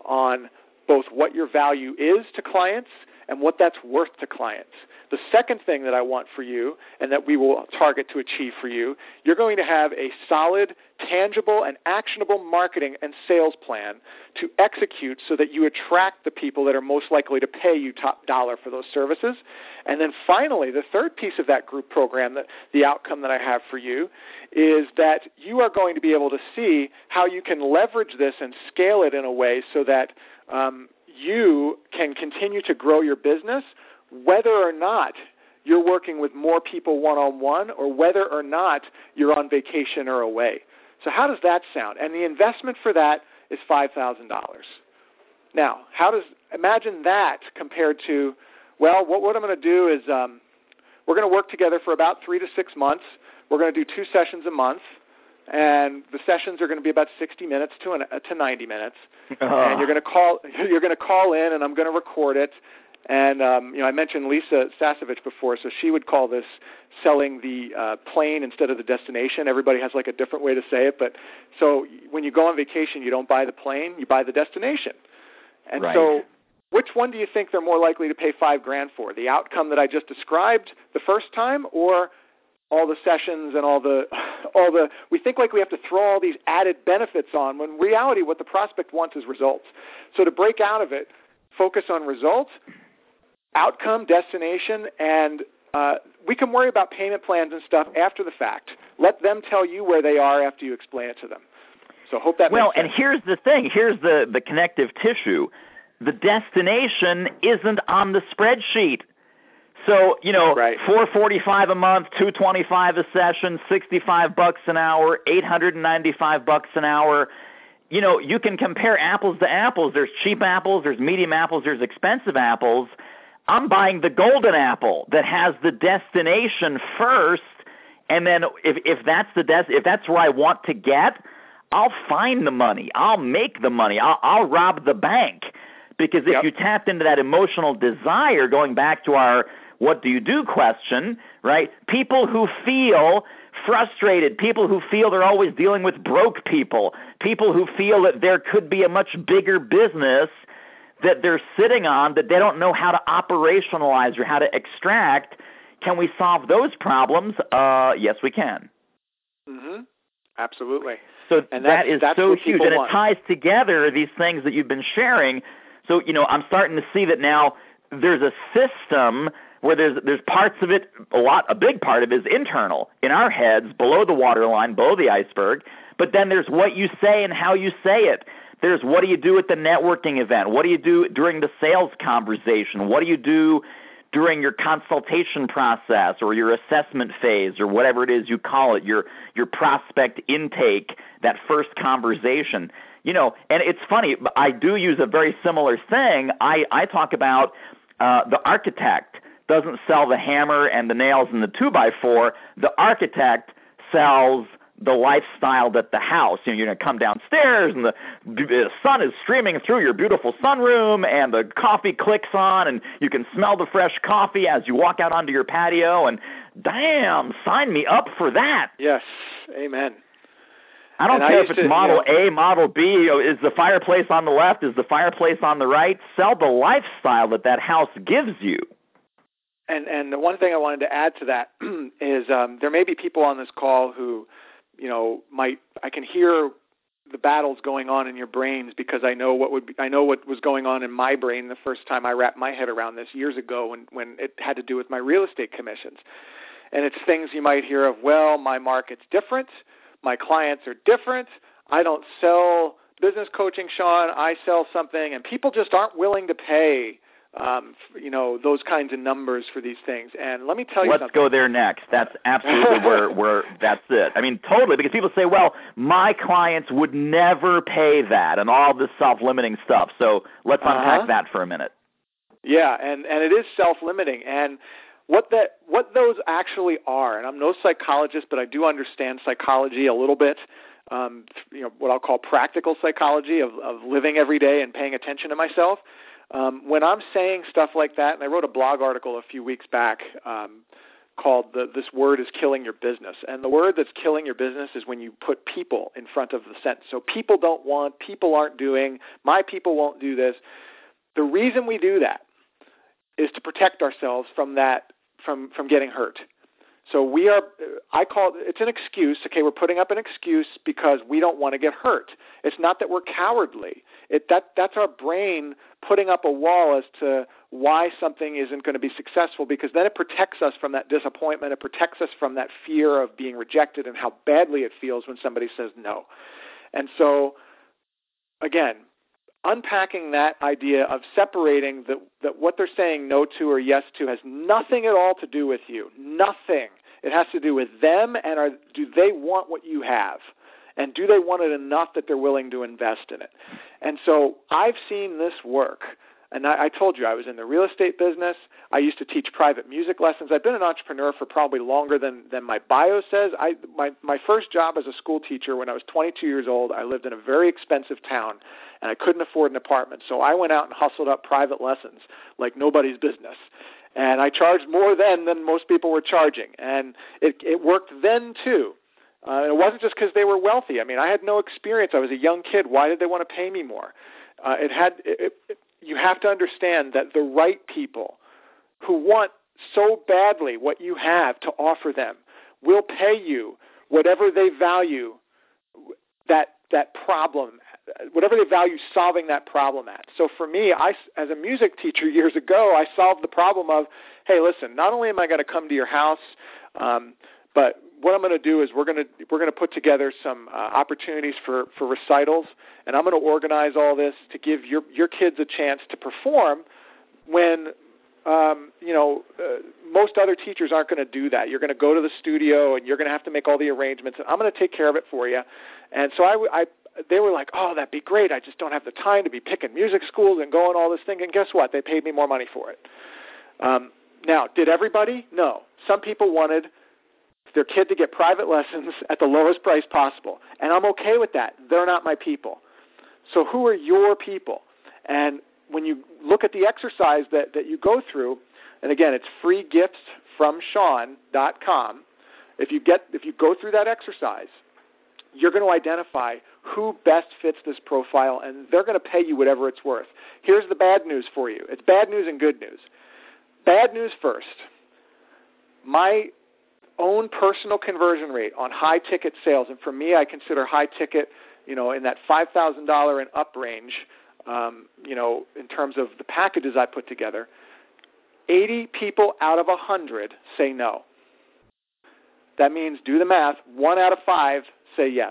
on both what your value is to clients and what that's worth to clients. The second thing that I want for you and that we will target to achieve for you, you're going to have a solid, tangible, and actionable marketing and sales plan to execute so that you attract the people that are most likely to pay you top dollar for those services. And then finally, the third piece of that group program, that the outcome that I have for you, is that you are going to be able to see how you can leverage this and scale it in a way so that um, you can continue to grow your business whether or not you're working with more people one-on-one or whether or not you're on vacation or away. So how does that sound? And the investment for that is five thousand dollars. Now, how does imagine that compared to, well, what, what I'm going to do is um, we're going to work together for about three to six months. We're going to do two sessions a month, and the sessions are going to be about sixty minutes to an, uh, to ninety minutes. Uh-huh. And you're going to call you're going to call in, and I'm going to record it. And, um, you know, I mentioned Lisa Sasevich before, so she would call this selling the uh, plane instead of the destination. Everybody has like a different way to say it. But so when you go on vacation, you don't buy the plane, you buy the destination. And right. so which one do you think they're more likely to pay five grand for? The outcome that I just described the first time, or all the sessions and all the, all the, we think like we have to throw all these added benefits on, when in reality what the prospect wants is results. So to break out of it, focus on results, outcome, destination, and uh, we can worry about payment plans and stuff after the fact. Let them tell you where they are after you explain it to them. So hope that well, makes sense. and here's the thing. Here's the, the connective tissue. The destination isn't on the spreadsheet. So, you know, right. four forty-five a month, two twenty-five a session, sixty-five bucks an hour, eight hundred ninety-five bucks an hour. You know, you can compare apples to apples. There's cheap apples, there's medium apples, there's expensive apples. I'm buying the golden apple that has the destination first, and then if if that's the des- if that's where I want to get, I'll find the money. I'll make the money. I'll, I'll rob the bank, because if yep. you tapped into that emotional desire, going back to our what do you do question, right? People who feel frustrated, people who feel they're always dealing with broke people, people who feel that there could be a much bigger business that they're sitting on that they don't know how to operationalize or how to extract. Can we solve those problems? Uh, yes, we can. Mm-hmm. Absolutely. So and that is that's so huge, and it want. ties together these things that you've been sharing. So, you know, I'm starting to see that now there's a system where there's there's parts of it, a lot, a big part of it is internal, in our heads, below the waterline, below the iceberg. But then there's what you say and how you say it. There's what do you do at the networking event? What do you do during the sales conversation? What do you do during your consultation process or your assessment phase or whatever it is you call it, your your prospect intake, that first conversation? You know, and it's funny, I do use a very similar thing. I, I talk about uh, the architect doesn't sell the hammer and the nails and the two by four. The architect sells the lifestyle that the house, you know, you're going to come downstairs and the, the sun is streaming through your beautiful sunroom and the coffee clicks on and you can smell the fresh coffee as you walk out onto your patio, and damn, sign me up for that. Yes, amen. I don't and care I if it's to, Model you know, A, Model B, is the fireplace on the left, is the fireplace on the right? Sell the lifestyle that that house gives you. And and the one thing I wanted to add to that is um, there may be people on this call who, you know, might I can hear the battles going on in your brains, because I know what would be, I know what was going on in my brain the first time I wrapped my head around this years ago when when it had to do with my real estate commissions. And it's things you might hear of, well, my market's different, my clients are different, I don't sell business coaching, Sean, I sell something, and people just aren't willing to pay Um, you know, those kinds of numbers for these things. And let me tell you Let's something. go there next. That's absolutely where, where that's it. I mean, totally, because people say, well, my clients would never pay that and all this self-limiting stuff. So let's unpack uh-huh. that for a minute. Yeah, and, and it is self-limiting. And what that what those actually are, and I'm no psychologist, but I do understand psychology a little bit, um, you know, what I'll call practical psychology of, of living every day and paying attention to myself. Um, when I'm saying stuff like that, and I wrote a blog article a few weeks back um, called the, this word is killing your business. And the word that's killing your business is when you put people in front of the sentence. So people don't want, people aren't doing, my people won't do this. The reason we do that is to protect ourselves from that, from, from getting hurt. So we are, I call it, it's an excuse. Okay, we're putting up an excuse because we don't want to get hurt. It's not that we're cowardly. It, that, that's our brain putting up a wall as to why something isn't going to be successful, because then it protects us from that disappointment. It protects us from that fear of being rejected and how badly it feels when somebody says no. And so, again, unpacking that idea of separating the, that what they're saying no to or yes to has nothing at all to do with you. Nothing. It has to do with them, and are, do they want what you have? And do they want it enough that they're willing to invest in it? And so I've seen this work. And I, I told you I was in the real estate business. I used to teach private music lessons. I've been an entrepreneur for probably longer than, than my bio says. I, my, my first job as a school teacher when I was twenty-two years old, I lived in a very expensive town, and I couldn't afford an apartment. So I went out and hustled up private lessons like nobody's business. And I charged more then than most people were charging. And it, it worked then, too. Uh, and it wasn't just because they were wealthy. I mean, I had no experience. I was a young kid. Why did they want to pay me more? Uh, it had. It, it, you have to understand that the right people who want so badly what you have to offer them will pay you whatever they value that that problem, whatever they value solving that problem at. So for me, I, as a music teacher years ago, I solved the problem of, hey, listen, not only am I going to come to your house, um, but what I'm going to do is we're going to we're going to put together some uh, opportunities for, for recitals, and I'm going to organize all this to give your your kids a chance to perform when um, you know uh, most other teachers aren't going to do that. You're going to go to the studio and you're going to have to make all the arrangements, and I'm going to take care of it for you. And so I, I they were like, oh, that'd be great. I just don't have the time to be picking music schools and going all this thing. And guess what? They paid me more money for it. Um, now, did everybody? No. Some people wanted their kid to get private lessons at the lowest price possible. And I'm okay with that. They're not my people. So who are your people? And when you look at the exercise that, that you go through, and again, it's free gifts from Sean dot com. If you get if you go through that exercise, you're going to identify who best fits this profile, and they're going to pay you whatever it's worth. Here's the bad news for you. It's bad news and good news. Bad news first. My own personal conversion rate on high-ticket sales, and for me, I consider high-ticket, you know, in that five thousand dollars and up range, um, you know, in terms of the packages I put together, eighty people out of one hundred say no. That means, do the math, one out of five say yes.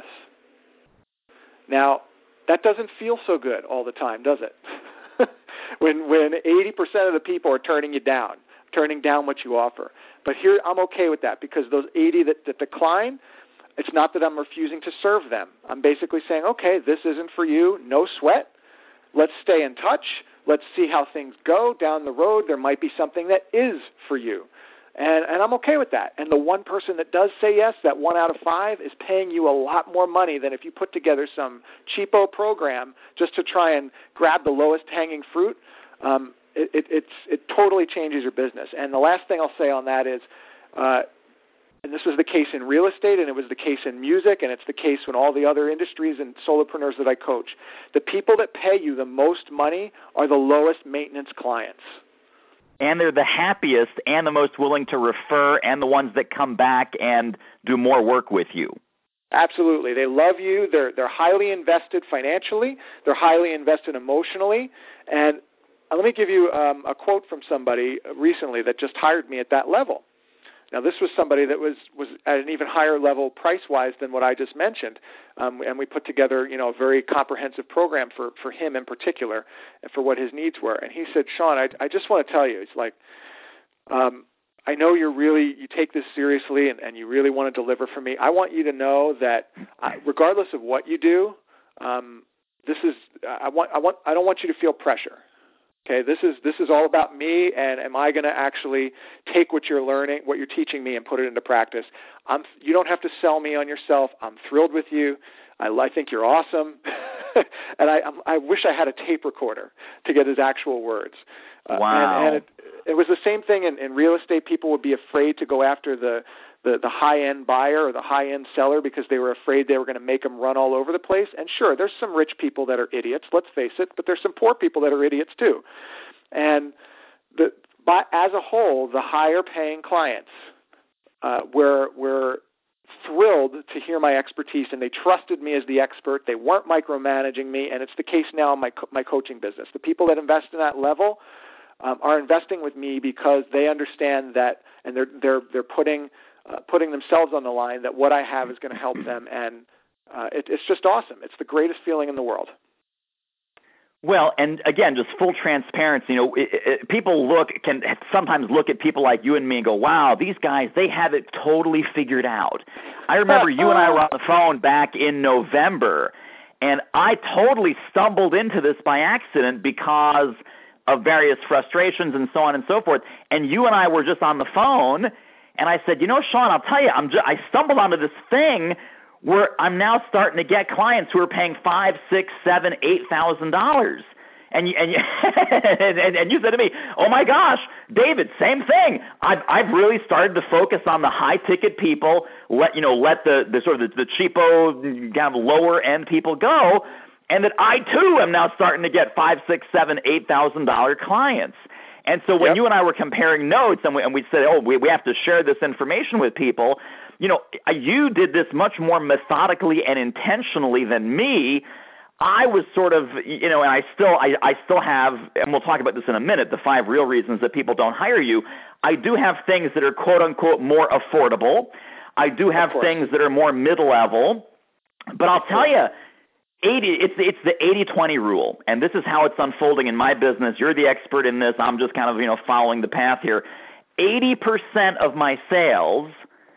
Now, that doesn't feel so good all the time, does it? when when eighty percent of the people are turning you down, turning down what you offer. But here, I'm okay with that, because those eighty that, that decline, it's not that I'm refusing to serve them. I'm basically saying, okay, this isn't for you, no sweat. Let's stay in touch. Let's see how things go down the road. There might be something that is for you. And, and I'm okay with that. And the one person that does say yes, that one out of five, is paying you a lot more money than if you put together some cheapo program just to try and grab the lowest hanging fruit. Um, It, it, it's, it totally changes your business. And the last thing I'll say on that is, uh, and this was the case in real estate, and it was the case in music, and it's the case in all the other industries and solopreneurs that I coach. The people that pay you the most money are the lowest maintenance clients. And they're the happiest and the most willing to refer, and the ones that come back and do more work with you. Absolutely. They love you. They're, they're highly invested financially. They're highly invested emotionally. And let me give you um, a quote from somebody recently that just hired me at that level. Now, this was somebody that was, was at an even higher level price-wise than what I just mentioned, um, and we put together, you know, a very comprehensive program for, for him in particular and for what his needs were. And he said, Sean, I, I just want to tell you, it's like, um, I know you're really, you take this seriously and, and you really want to deliver for me. I want you to know that I, regardless of what you do, um, this is, I want, I want, I don't want you to feel pressure. Okay, this is this is all about me, and am I going to actually take what you're learning, what you're teaching me, and put it into practice? I'm, you don't have to sell me on yourself. I'm thrilled with you. I, I think you're awesome. and I I wish I had a tape recorder to get his actual words. Uh, wow. And, and it, it was the same thing in, in real estate. People would be afraid to go after the, the, the high-end buyer or the high-end seller because they were afraid they were going to make them run all over the place. And sure, there's some rich people that are idiots, let's face it, but there's some poor people that are idiots too. And the, by, as a whole, the higher-paying clients uh, were, were thrilled to hear my expertise, and they trusted me as the expert. They weren't micromanaging me, and it's the case now in my, co- my coaching business. The people that invest in that level Um, are investing with me because they understand that, and they're they're they're putting uh, putting themselves on the line that what I have is going to help them, and uh, it, it's just awesome. It's the greatest feeling in the world. Well, and again, just full transparency. You know, it, it, people look can sometimes look at people like you and me and go, "Wow, these guys, they have it totally figured out." I remember you and I were on the phone back in November, and I totally stumbled into this by accident because of various frustrations and so on and so forth. And you and I were just on the phone, and I said, you know, Sean, I'll tell you, I'm just, I stumbled onto this thing where I'm now starting to get clients who are paying five, six, seven, eight thousand dollars. And you, and, you, and and you said to me, oh my gosh, David, same thing. I've I've really started to focus on the high ticket people. Let you know, let the, the sort of the, the cheapo kind of lower end people go. And that I, too, am now starting to get five, six, seven, eight thousand dollar clients. And so when yep. you and I were comparing notes, and we, and we said, oh, we, we have to share this information with people, you know, you did this much more methodically and intentionally than me. I was sort of, you know, and I still, I, I still have, and we'll talk about this in a minute, the five real reasons that people don't hire you. I do have things that are quote unquote more affordable. I do have things that are more mid-level. But I'll tell you, eighty it's it's the eighty twenty rule, and this is how it's unfolding in my business. You're the expert in this. I'm just kind of, you know, following the path here. eighty percent of my sales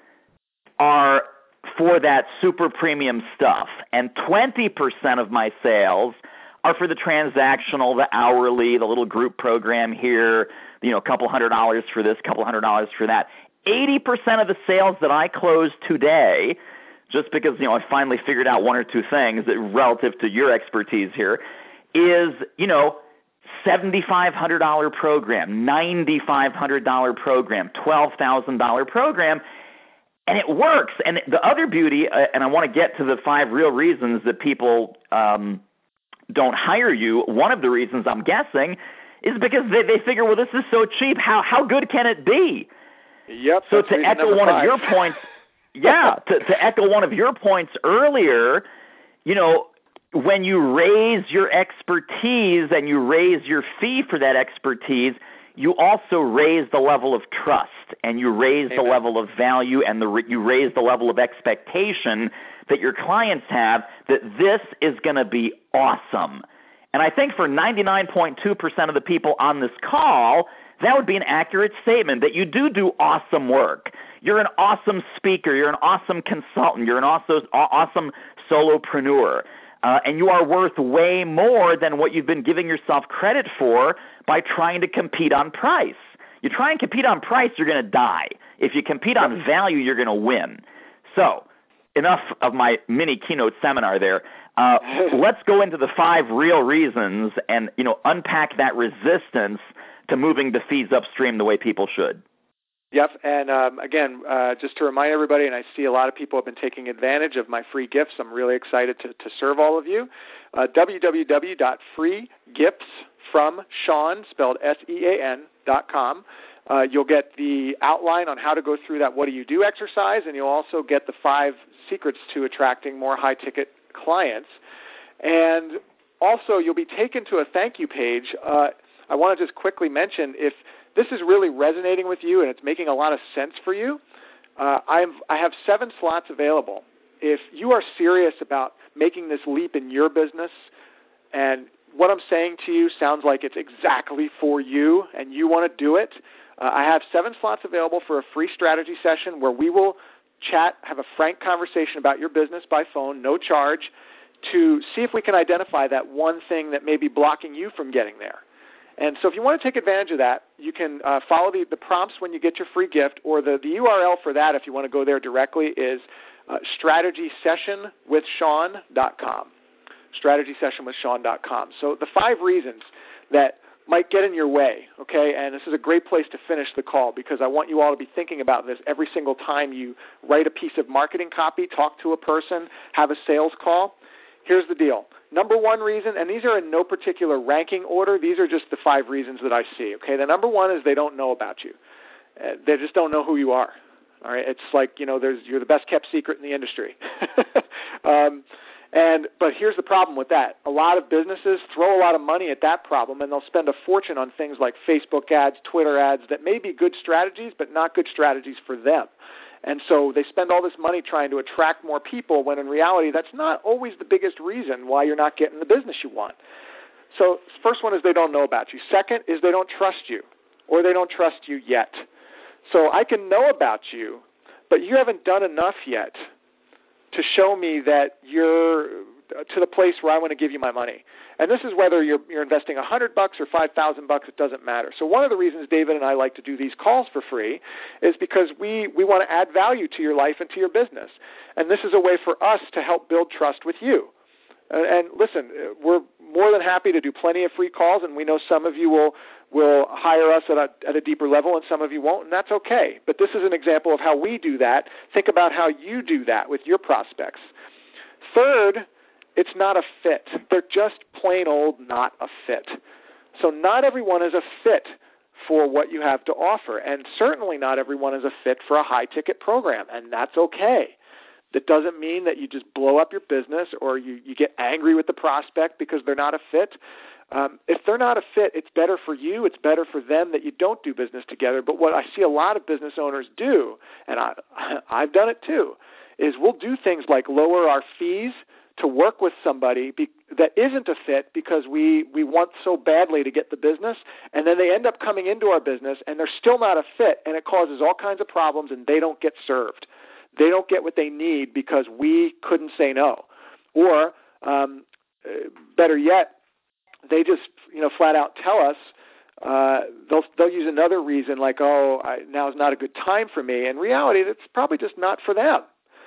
are for that super premium stuff, and twenty percent of my sales are for the transactional, the hourly, the little group program here, you know, a couple hundred dollars for this, couple hundred dollars for that. eighty percent of the sales that I close today, just because, you know, I finally figured out one or two things that relative to your expertise here, is, you know, seventy-five hundred dollars program, ninety-five hundred dollars program, twelve thousand dollars program, and it works. And the other beauty, uh, and I want to get to the five real reasons that people um, don't hire you, one of the reasons I'm guessing is because they, they figure, well, this is so cheap, how how good can it be? Yep. So to echo one five. of your points, yeah, to, to echo one of your points earlier, you know, when you raise your expertise and you raise your fee for that expertise, you also raise the level of trust and you raise Amen. the level of value and the you raise the level of expectation that your clients have that this is going to be awesome. And I think for ninety-nine point two percent of the people on this call, that would be an accurate statement that you do do awesome work. You're an awesome speaker. You're an awesome consultant. You're an awesome, awesome solopreneur. Uh, and you are worth way more than what you've been giving yourself credit for by trying to compete on price. You try and compete on price, you're going to die. If you compete on value, you're going to win. So enough of my mini keynote seminar there. Uh, let's go into the five real reasons and, you know, unpack that resistance to moving the fees upstream the way people should. Yep, and um, again, uh, just to remind everybody, and I see a lot of people have been taking advantage of my free gifts. I'm really excited to, to serve all of you. Uh, w w w dot free gifts from Sean, spelled S E A N, dot com. Uh, you'll get the outline on how to go through that what do you do exercise, and you'll also get the five secrets to attracting more high-ticket clients. And also, you'll be taken to a thank you page. Uh, I want to just quickly mention, if this is really resonating with you and it's making a lot of sense for you, uh, I've, I have seven slots available. If you are serious about making this leap in your business and what I'm saying to you sounds like it's exactly for you and you want to do it, uh, I have seven slots available for a free strategy session where we will chat, have a frank conversation about your business by phone, no charge, to see if we can identify that one thing that may be blocking you from getting there. And so if you want to take advantage of that, you can uh, follow the, the prompts when you get your free gift, or the, the U R L for that, if you want to go there directly, is uh, strategy session with Sean dot com. strategy session with sean dot com. So the five reasons that might get in your way, okay, and this is a great place to finish the call because I want you all to be thinking about this every single time you write a piece of marketing copy, talk to a person, have a sales call. Here's the deal. Number one reason, and these are in no particular ranking order, these are just the five reasons that I see, okay? The number one is they don't know about you. Uh, they just don't know who you are, all right? It's like, you know, there's you're the best-kept secret in the industry. um And but here's the problem with that. A lot of businesses throw a lot of money at that problem, and they'll spend a fortune on things like Facebook ads, Twitter ads that may be good strategies, but not good strategies for them. And so they spend all this money trying to attract more people when in reality that's not always the biggest reason why you're not getting the business you want. So first one is they don't know about you. Second is they don't trust you, or they don't trust you yet. So I can know about you, but you haven't done enough yet to show me that you're to the place where I want to give you my money. And this is whether you're you're investing a hundred bucks or five thousand bucks, it doesn't matter. So one of the reasons David and I like to do these calls for free is because we, we want to add value to your life and to your business. And this is a way for us to help build trust with you. Uh, and listen, we're more than happy to do plenty of free calls, and we know some of you will will hire us at a, at a deeper level and some of you won't, and that's okay. But this is an example of how we do that. Think about how you do that with your prospects. Third, it's not a fit. They're just plain old not a fit. So not everyone is a fit for what you have to offer, and certainly not everyone is a fit for a high-ticket program, and that's okay. That doesn't mean that you just blow up your business or you, you get angry with the prospect because they're not a fit. Um, if they're not a fit, it's better for you, it's better for them that you don't do business together. But what I see a lot of business owners do, and I, I've done it too, is we'll do things like lower our fees to work with somebody be, that isn't a fit because we, we want so badly to get the business, and then they end up coming into our business and they're still not a fit, and it causes all kinds of problems and they don't get served. They don't get what they need because we couldn't say no. Or um, better yet, they just, you know, flat out tell us, uh, they'll they'll use another reason like, oh, I, now's not a good time for me. In reality, that's probably just not for them.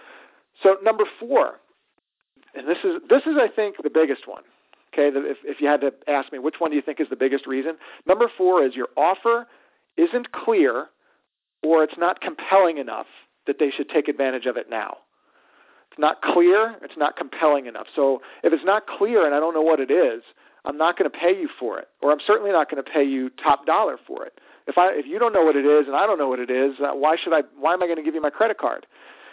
So number four, and this is this is I think the biggest one. Okay, if if you had to ask me which one do you think is the biggest reason, number four is your offer isn't clear or it's not compelling enough that they should take advantage of it now. It's not clear, it's not compelling enough. So if it's not clear and I don't know what it is, I'm not going to pay you for it, or I'm certainly not going to pay you top dollar for it. If I if you don't know what it is and I don't know what it is, uh, why should I? Why am I going to give you my credit card?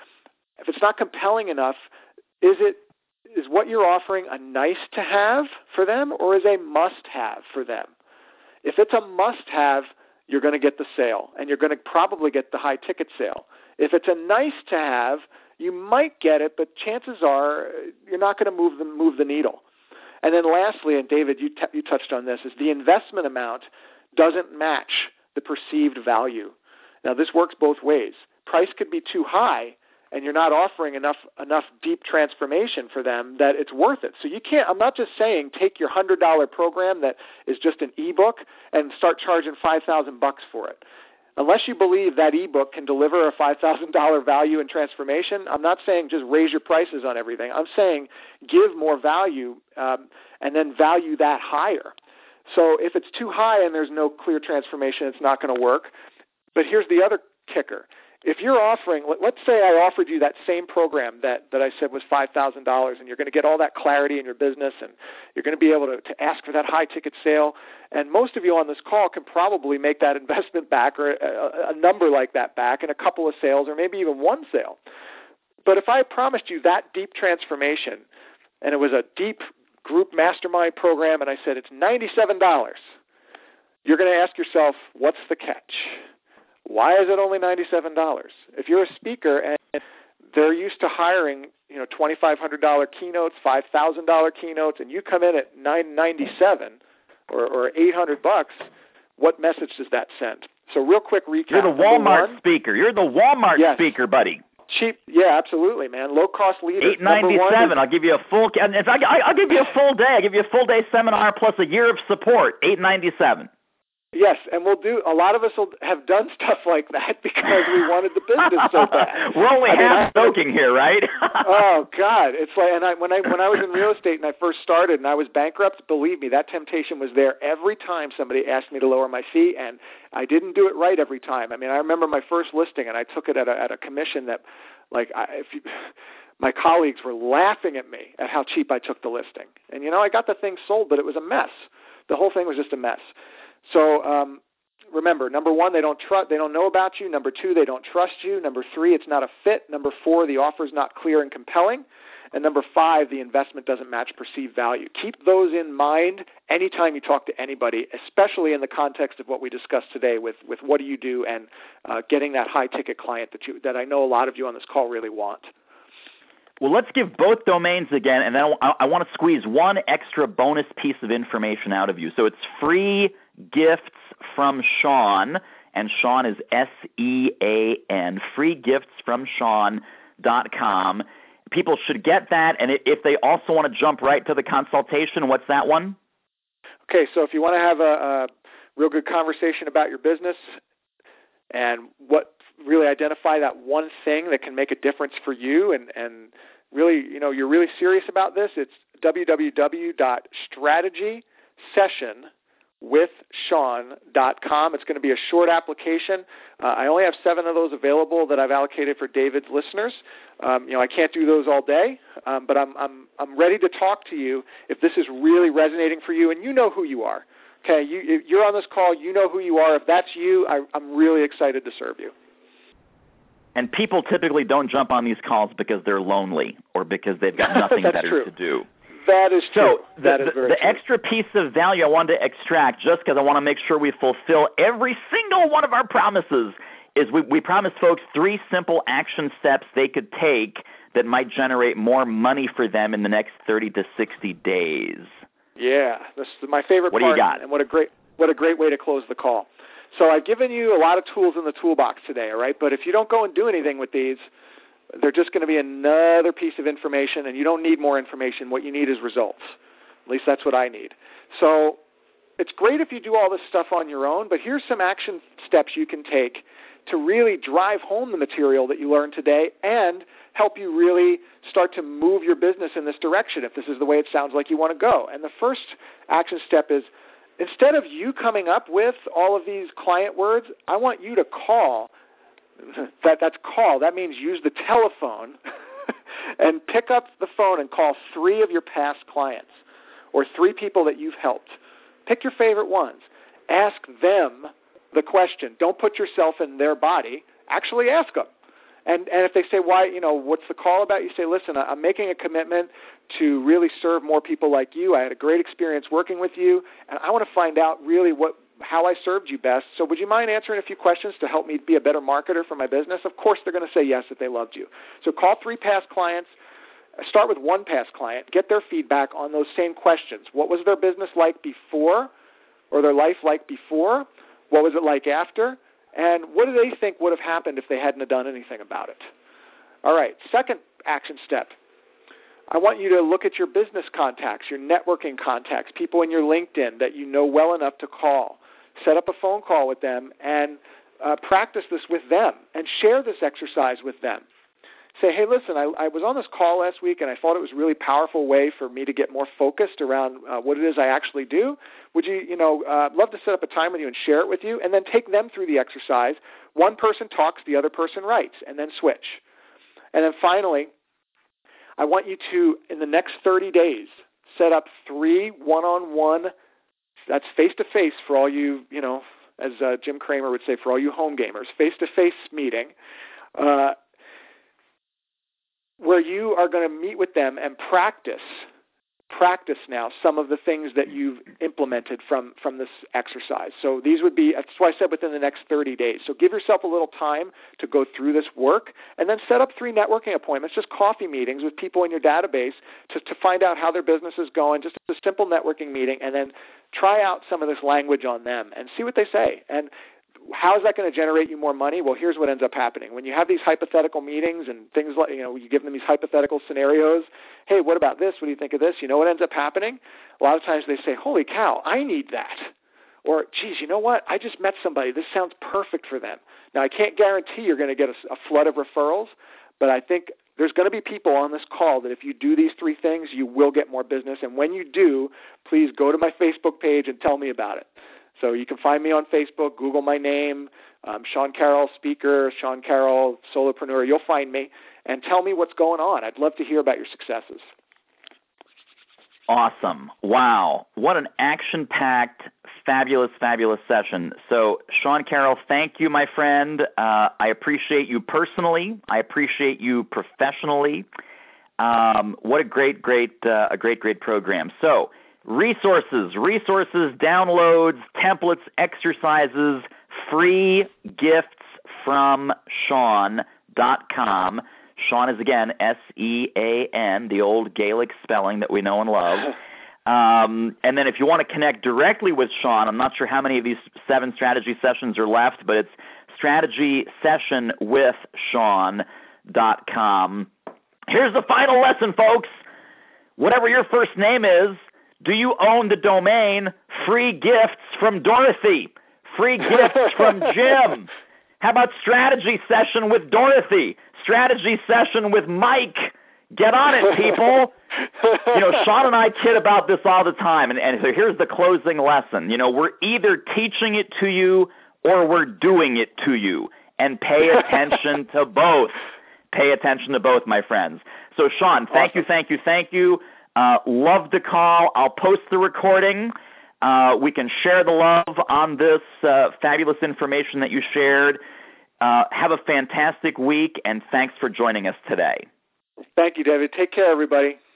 If it's not compelling enough, is it is what you're offering a nice to have for them, or is a must have for them? If it's a must have, you're going to get the sale, and you're going to probably get the high ticket sale. If it's a nice to have, you might get it, but chances are you're not going to move the move the needle. And then lastly, and David, you, t- you touched on this, is the investment amount doesn't match the perceived value. Now, this works both ways. Price could be too high, and you're not offering enough enough deep transformation for them that it's worth it. So you can't. I'm not just saying take your one hundred dollars program that is just an ebook and start charging five thousand bucks for it. Unless you believe that ebook can deliver a five thousand dollars value in transformation, I'm not saying just raise your prices on everything. I'm saying give more value um, and then value that higher. So if it's too high and there's no clear transformation, it's not going to work. But here's the other kicker. If you're offering, let's say I offered you that same program that, that I said was five thousand dollars, and you're going to get all that clarity in your business, and you're going to be able to, to ask for that high-ticket sale, and most of you on this call can probably make that investment back or a, a number like that back in a couple of sales or maybe even one sale. But if I promised you that deep transformation, and it was a deep group mastermind program, and I said it's ninety-seven dollars, you're going to ask yourself, what's the catch? Why is it only ninety-seven dollars? If you're a speaker and they're used to hiring, you know, twenty-five hundred dollars keynotes, five thousand dollars keynotes, and you come in at nine ninety-seven or, or eight hundred bucks, what message does that send? So real quick recap. You're the Walmart one, speaker. You're the Walmart yes. speaker, buddy. Cheap, yeah, absolutely, man. Low cost leader. Eight ninety seven. I'll give you a full. I'll give you a full day. I'll give you a full day seminar plus a year of support. Eight ninety seven. Yes, and we'll do. A lot of us will have done stuff like that because we wanted the business so bad. We're only I mean, half I, joking here, right? Oh God, it's like, and I when I when I was in real estate and I first started and I was bankrupt, believe me, that temptation was there every time somebody asked me to lower my fee, and I didn't do it right every time. I mean, I remember my first listing, and I took it at a at a commission that, like, I, if you. My colleagues were laughing at me at how cheap I took the listing. And, you know, I got the thing sold, but it was a mess. The whole thing was just a mess. So um, remember, number one, they don't trust, they don't know about you. Number two, they don't trust you. Number three, it's not a fit. Number four, the offer is not clear and compelling. And number five, the investment doesn't match perceived value. Keep those in mind anytime you talk to anybody, especially in the context of what we discussed today with, with what do you do and uh, getting that high-ticket client that you that I know a lot of you on this call really want. Well, let's give both domains again, and then I, I want to squeeze one extra bonus piece of information out of you. So it's Free Gifts from Sean, and Sean is S E A N, free gifts from sean dot com. People should get that, and if they also want to jump right to the consultation, what's that one? Okay, so if you want to have a, a real good conversation about your business and what really identify that one thing that can make a difference for you, and, and really, you know, you're really serious about this, it's w w w dot strategy session with sean dot com. It's going to be a short application. Uh, I only have seven of those available that I've allocated for David's listeners. Um, you know, I can't do those all day, um, but I'm, I'm, I'm ready to talk to you if this is really resonating for you, and you know who you are. Okay, you, you're on this call, you know who you are. If that's you, I, I'm really excited to serve you. And people typically don't jump on these calls because they're lonely or because they've got nothing better true. to do. That is true. So the, that is the, very the true. extra piece of value I wanted to extract, just because I want to make sure we fulfill every single one of our promises, is we, we promised folks three simple action steps they could take that might generate more money for them in the next thirty to sixty days. Yeah, this is my favorite what part. What do you got? And what a great what a great way to close the call. So I've given you a lot of tools in the toolbox today, all right? But if you don't go and do anything with these, they're just going to be another piece of information, and you don't need more information. What you need is results. At least that's what I need. So it's great if you do all this stuff on your own, but here's some action steps you can take to really drive home the material that you learned today and help you really start to move your business in this direction if this is the way it sounds like you want to go. And the first action step is, instead of you coming up with all of these client words, I want you to call. That that's call. That means use the telephone and pick up the phone and call three of your past clients or three people that you've helped. Pick your favorite ones. Ask them the question. Don't put yourself in their body. Actually ask them. And and if they say, why, you know, what's the call about? You say, listen, I'm making a commitment to really serve more people like you. I had a great experience working with you, and I want to find out really what how I served you best. So would you mind answering a few questions to help me be a better marketer for my business? Of course they're going to say yes if they loved you. So call three past clients. Start with one past client. Get their feedback on those same questions. What was their business like before, or their life like before? What was it like after? And what do they think would have happened if they hadn't have done anything about it? All right, second action step. I want you to look at your business contacts, your networking contacts, people in your LinkedIn that you know well enough to call. Set up a phone call with them and uh, practice this with them and share this exercise with them. Say, hey, listen, I, I was on this call last week and I thought it was a really powerful way for me to get more focused around uh, what it is I actually do. Would you, you know, uh, love to set up a time with you and share it with you, and then take them through the exercise. One person talks, the other person writes, and then switch. And then finally, I want you to, in the next thirty days, set up three one-on-one, that's face-to-face for all you, you know, as uh, Jim Cramer would say, for all you home gamers, face-to-face meeting, uh, where you are going to meet with them and practice, practice now some of the things that you've implemented from, from this exercise. So these would be, that's why I said within the next thirty days. So give yourself a little time to go through this work, and then set up three networking appointments, just coffee meetings with people in your database to, to find out how their business is going, just a simple networking meeting, and then try out some of this language on them and see what they say. And how is that going to generate you more money? Well, here's what ends up happening. When you have these hypothetical meetings and things like, you know, you give them these hypothetical scenarios, hey, what about this? What do you think of this? You know what ends up happening? A lot of times they say, holy cow, I need that. Or, geez, you know what? I just met somebody. This sounds perfect for them. Now, I can't guarantee you're going to get a, a flood of referrals, but I think there's going to be people on this call that if you do these three things, you will get more business. And when you do, please go to my Facebook page and tell me about it. So you can find me on Facebook, Google my name, um, Sean Carroll, speaker, Sean Carroll, solopreneur. You'll find me, and tell me what's going on. I'd love to hear about your successes. Awesome. Wow. What an action-packed, fabulous, fabulous session. So, Sean Carroll, thank you, my friend. Uh, I appreciate you personally. I appreciate you professionally. Um, what a great, great, uh, a great, great program. So, resources, resources, downloads, templates, exercises, free gifts from Sean dot com. Sean is, again, S E A N, the old Gaelic spelling that we know and love. Um, and then if you want to connect directly with Sean, I'm not sure how many of these seven strategy sessions are left, but it's strategy session with Sean dot com. Here's the final lesson, folks. Whatever your first name is, do you own the domain Free Gifts from Dorothy? Free Gifts from Jim. How about strategy session with Dorothy? Strategy session with Mike. Get on it, people. You know, Sean and I kid about this all the time, and, and so here's the closing lesson. You know, we're either teaching it to you or we're doing it to you, and pay attention to both. Pay attention to both, my friends. So, Sean, thank awesome. you, thank you, thank you. Uh, love the call. I'll post the recording. Uh, we can share the love on this uh, fabulous information that you shared. Uh, have a fantastic week, and thanks for joining us today. Thank you, David. Take care, everybody.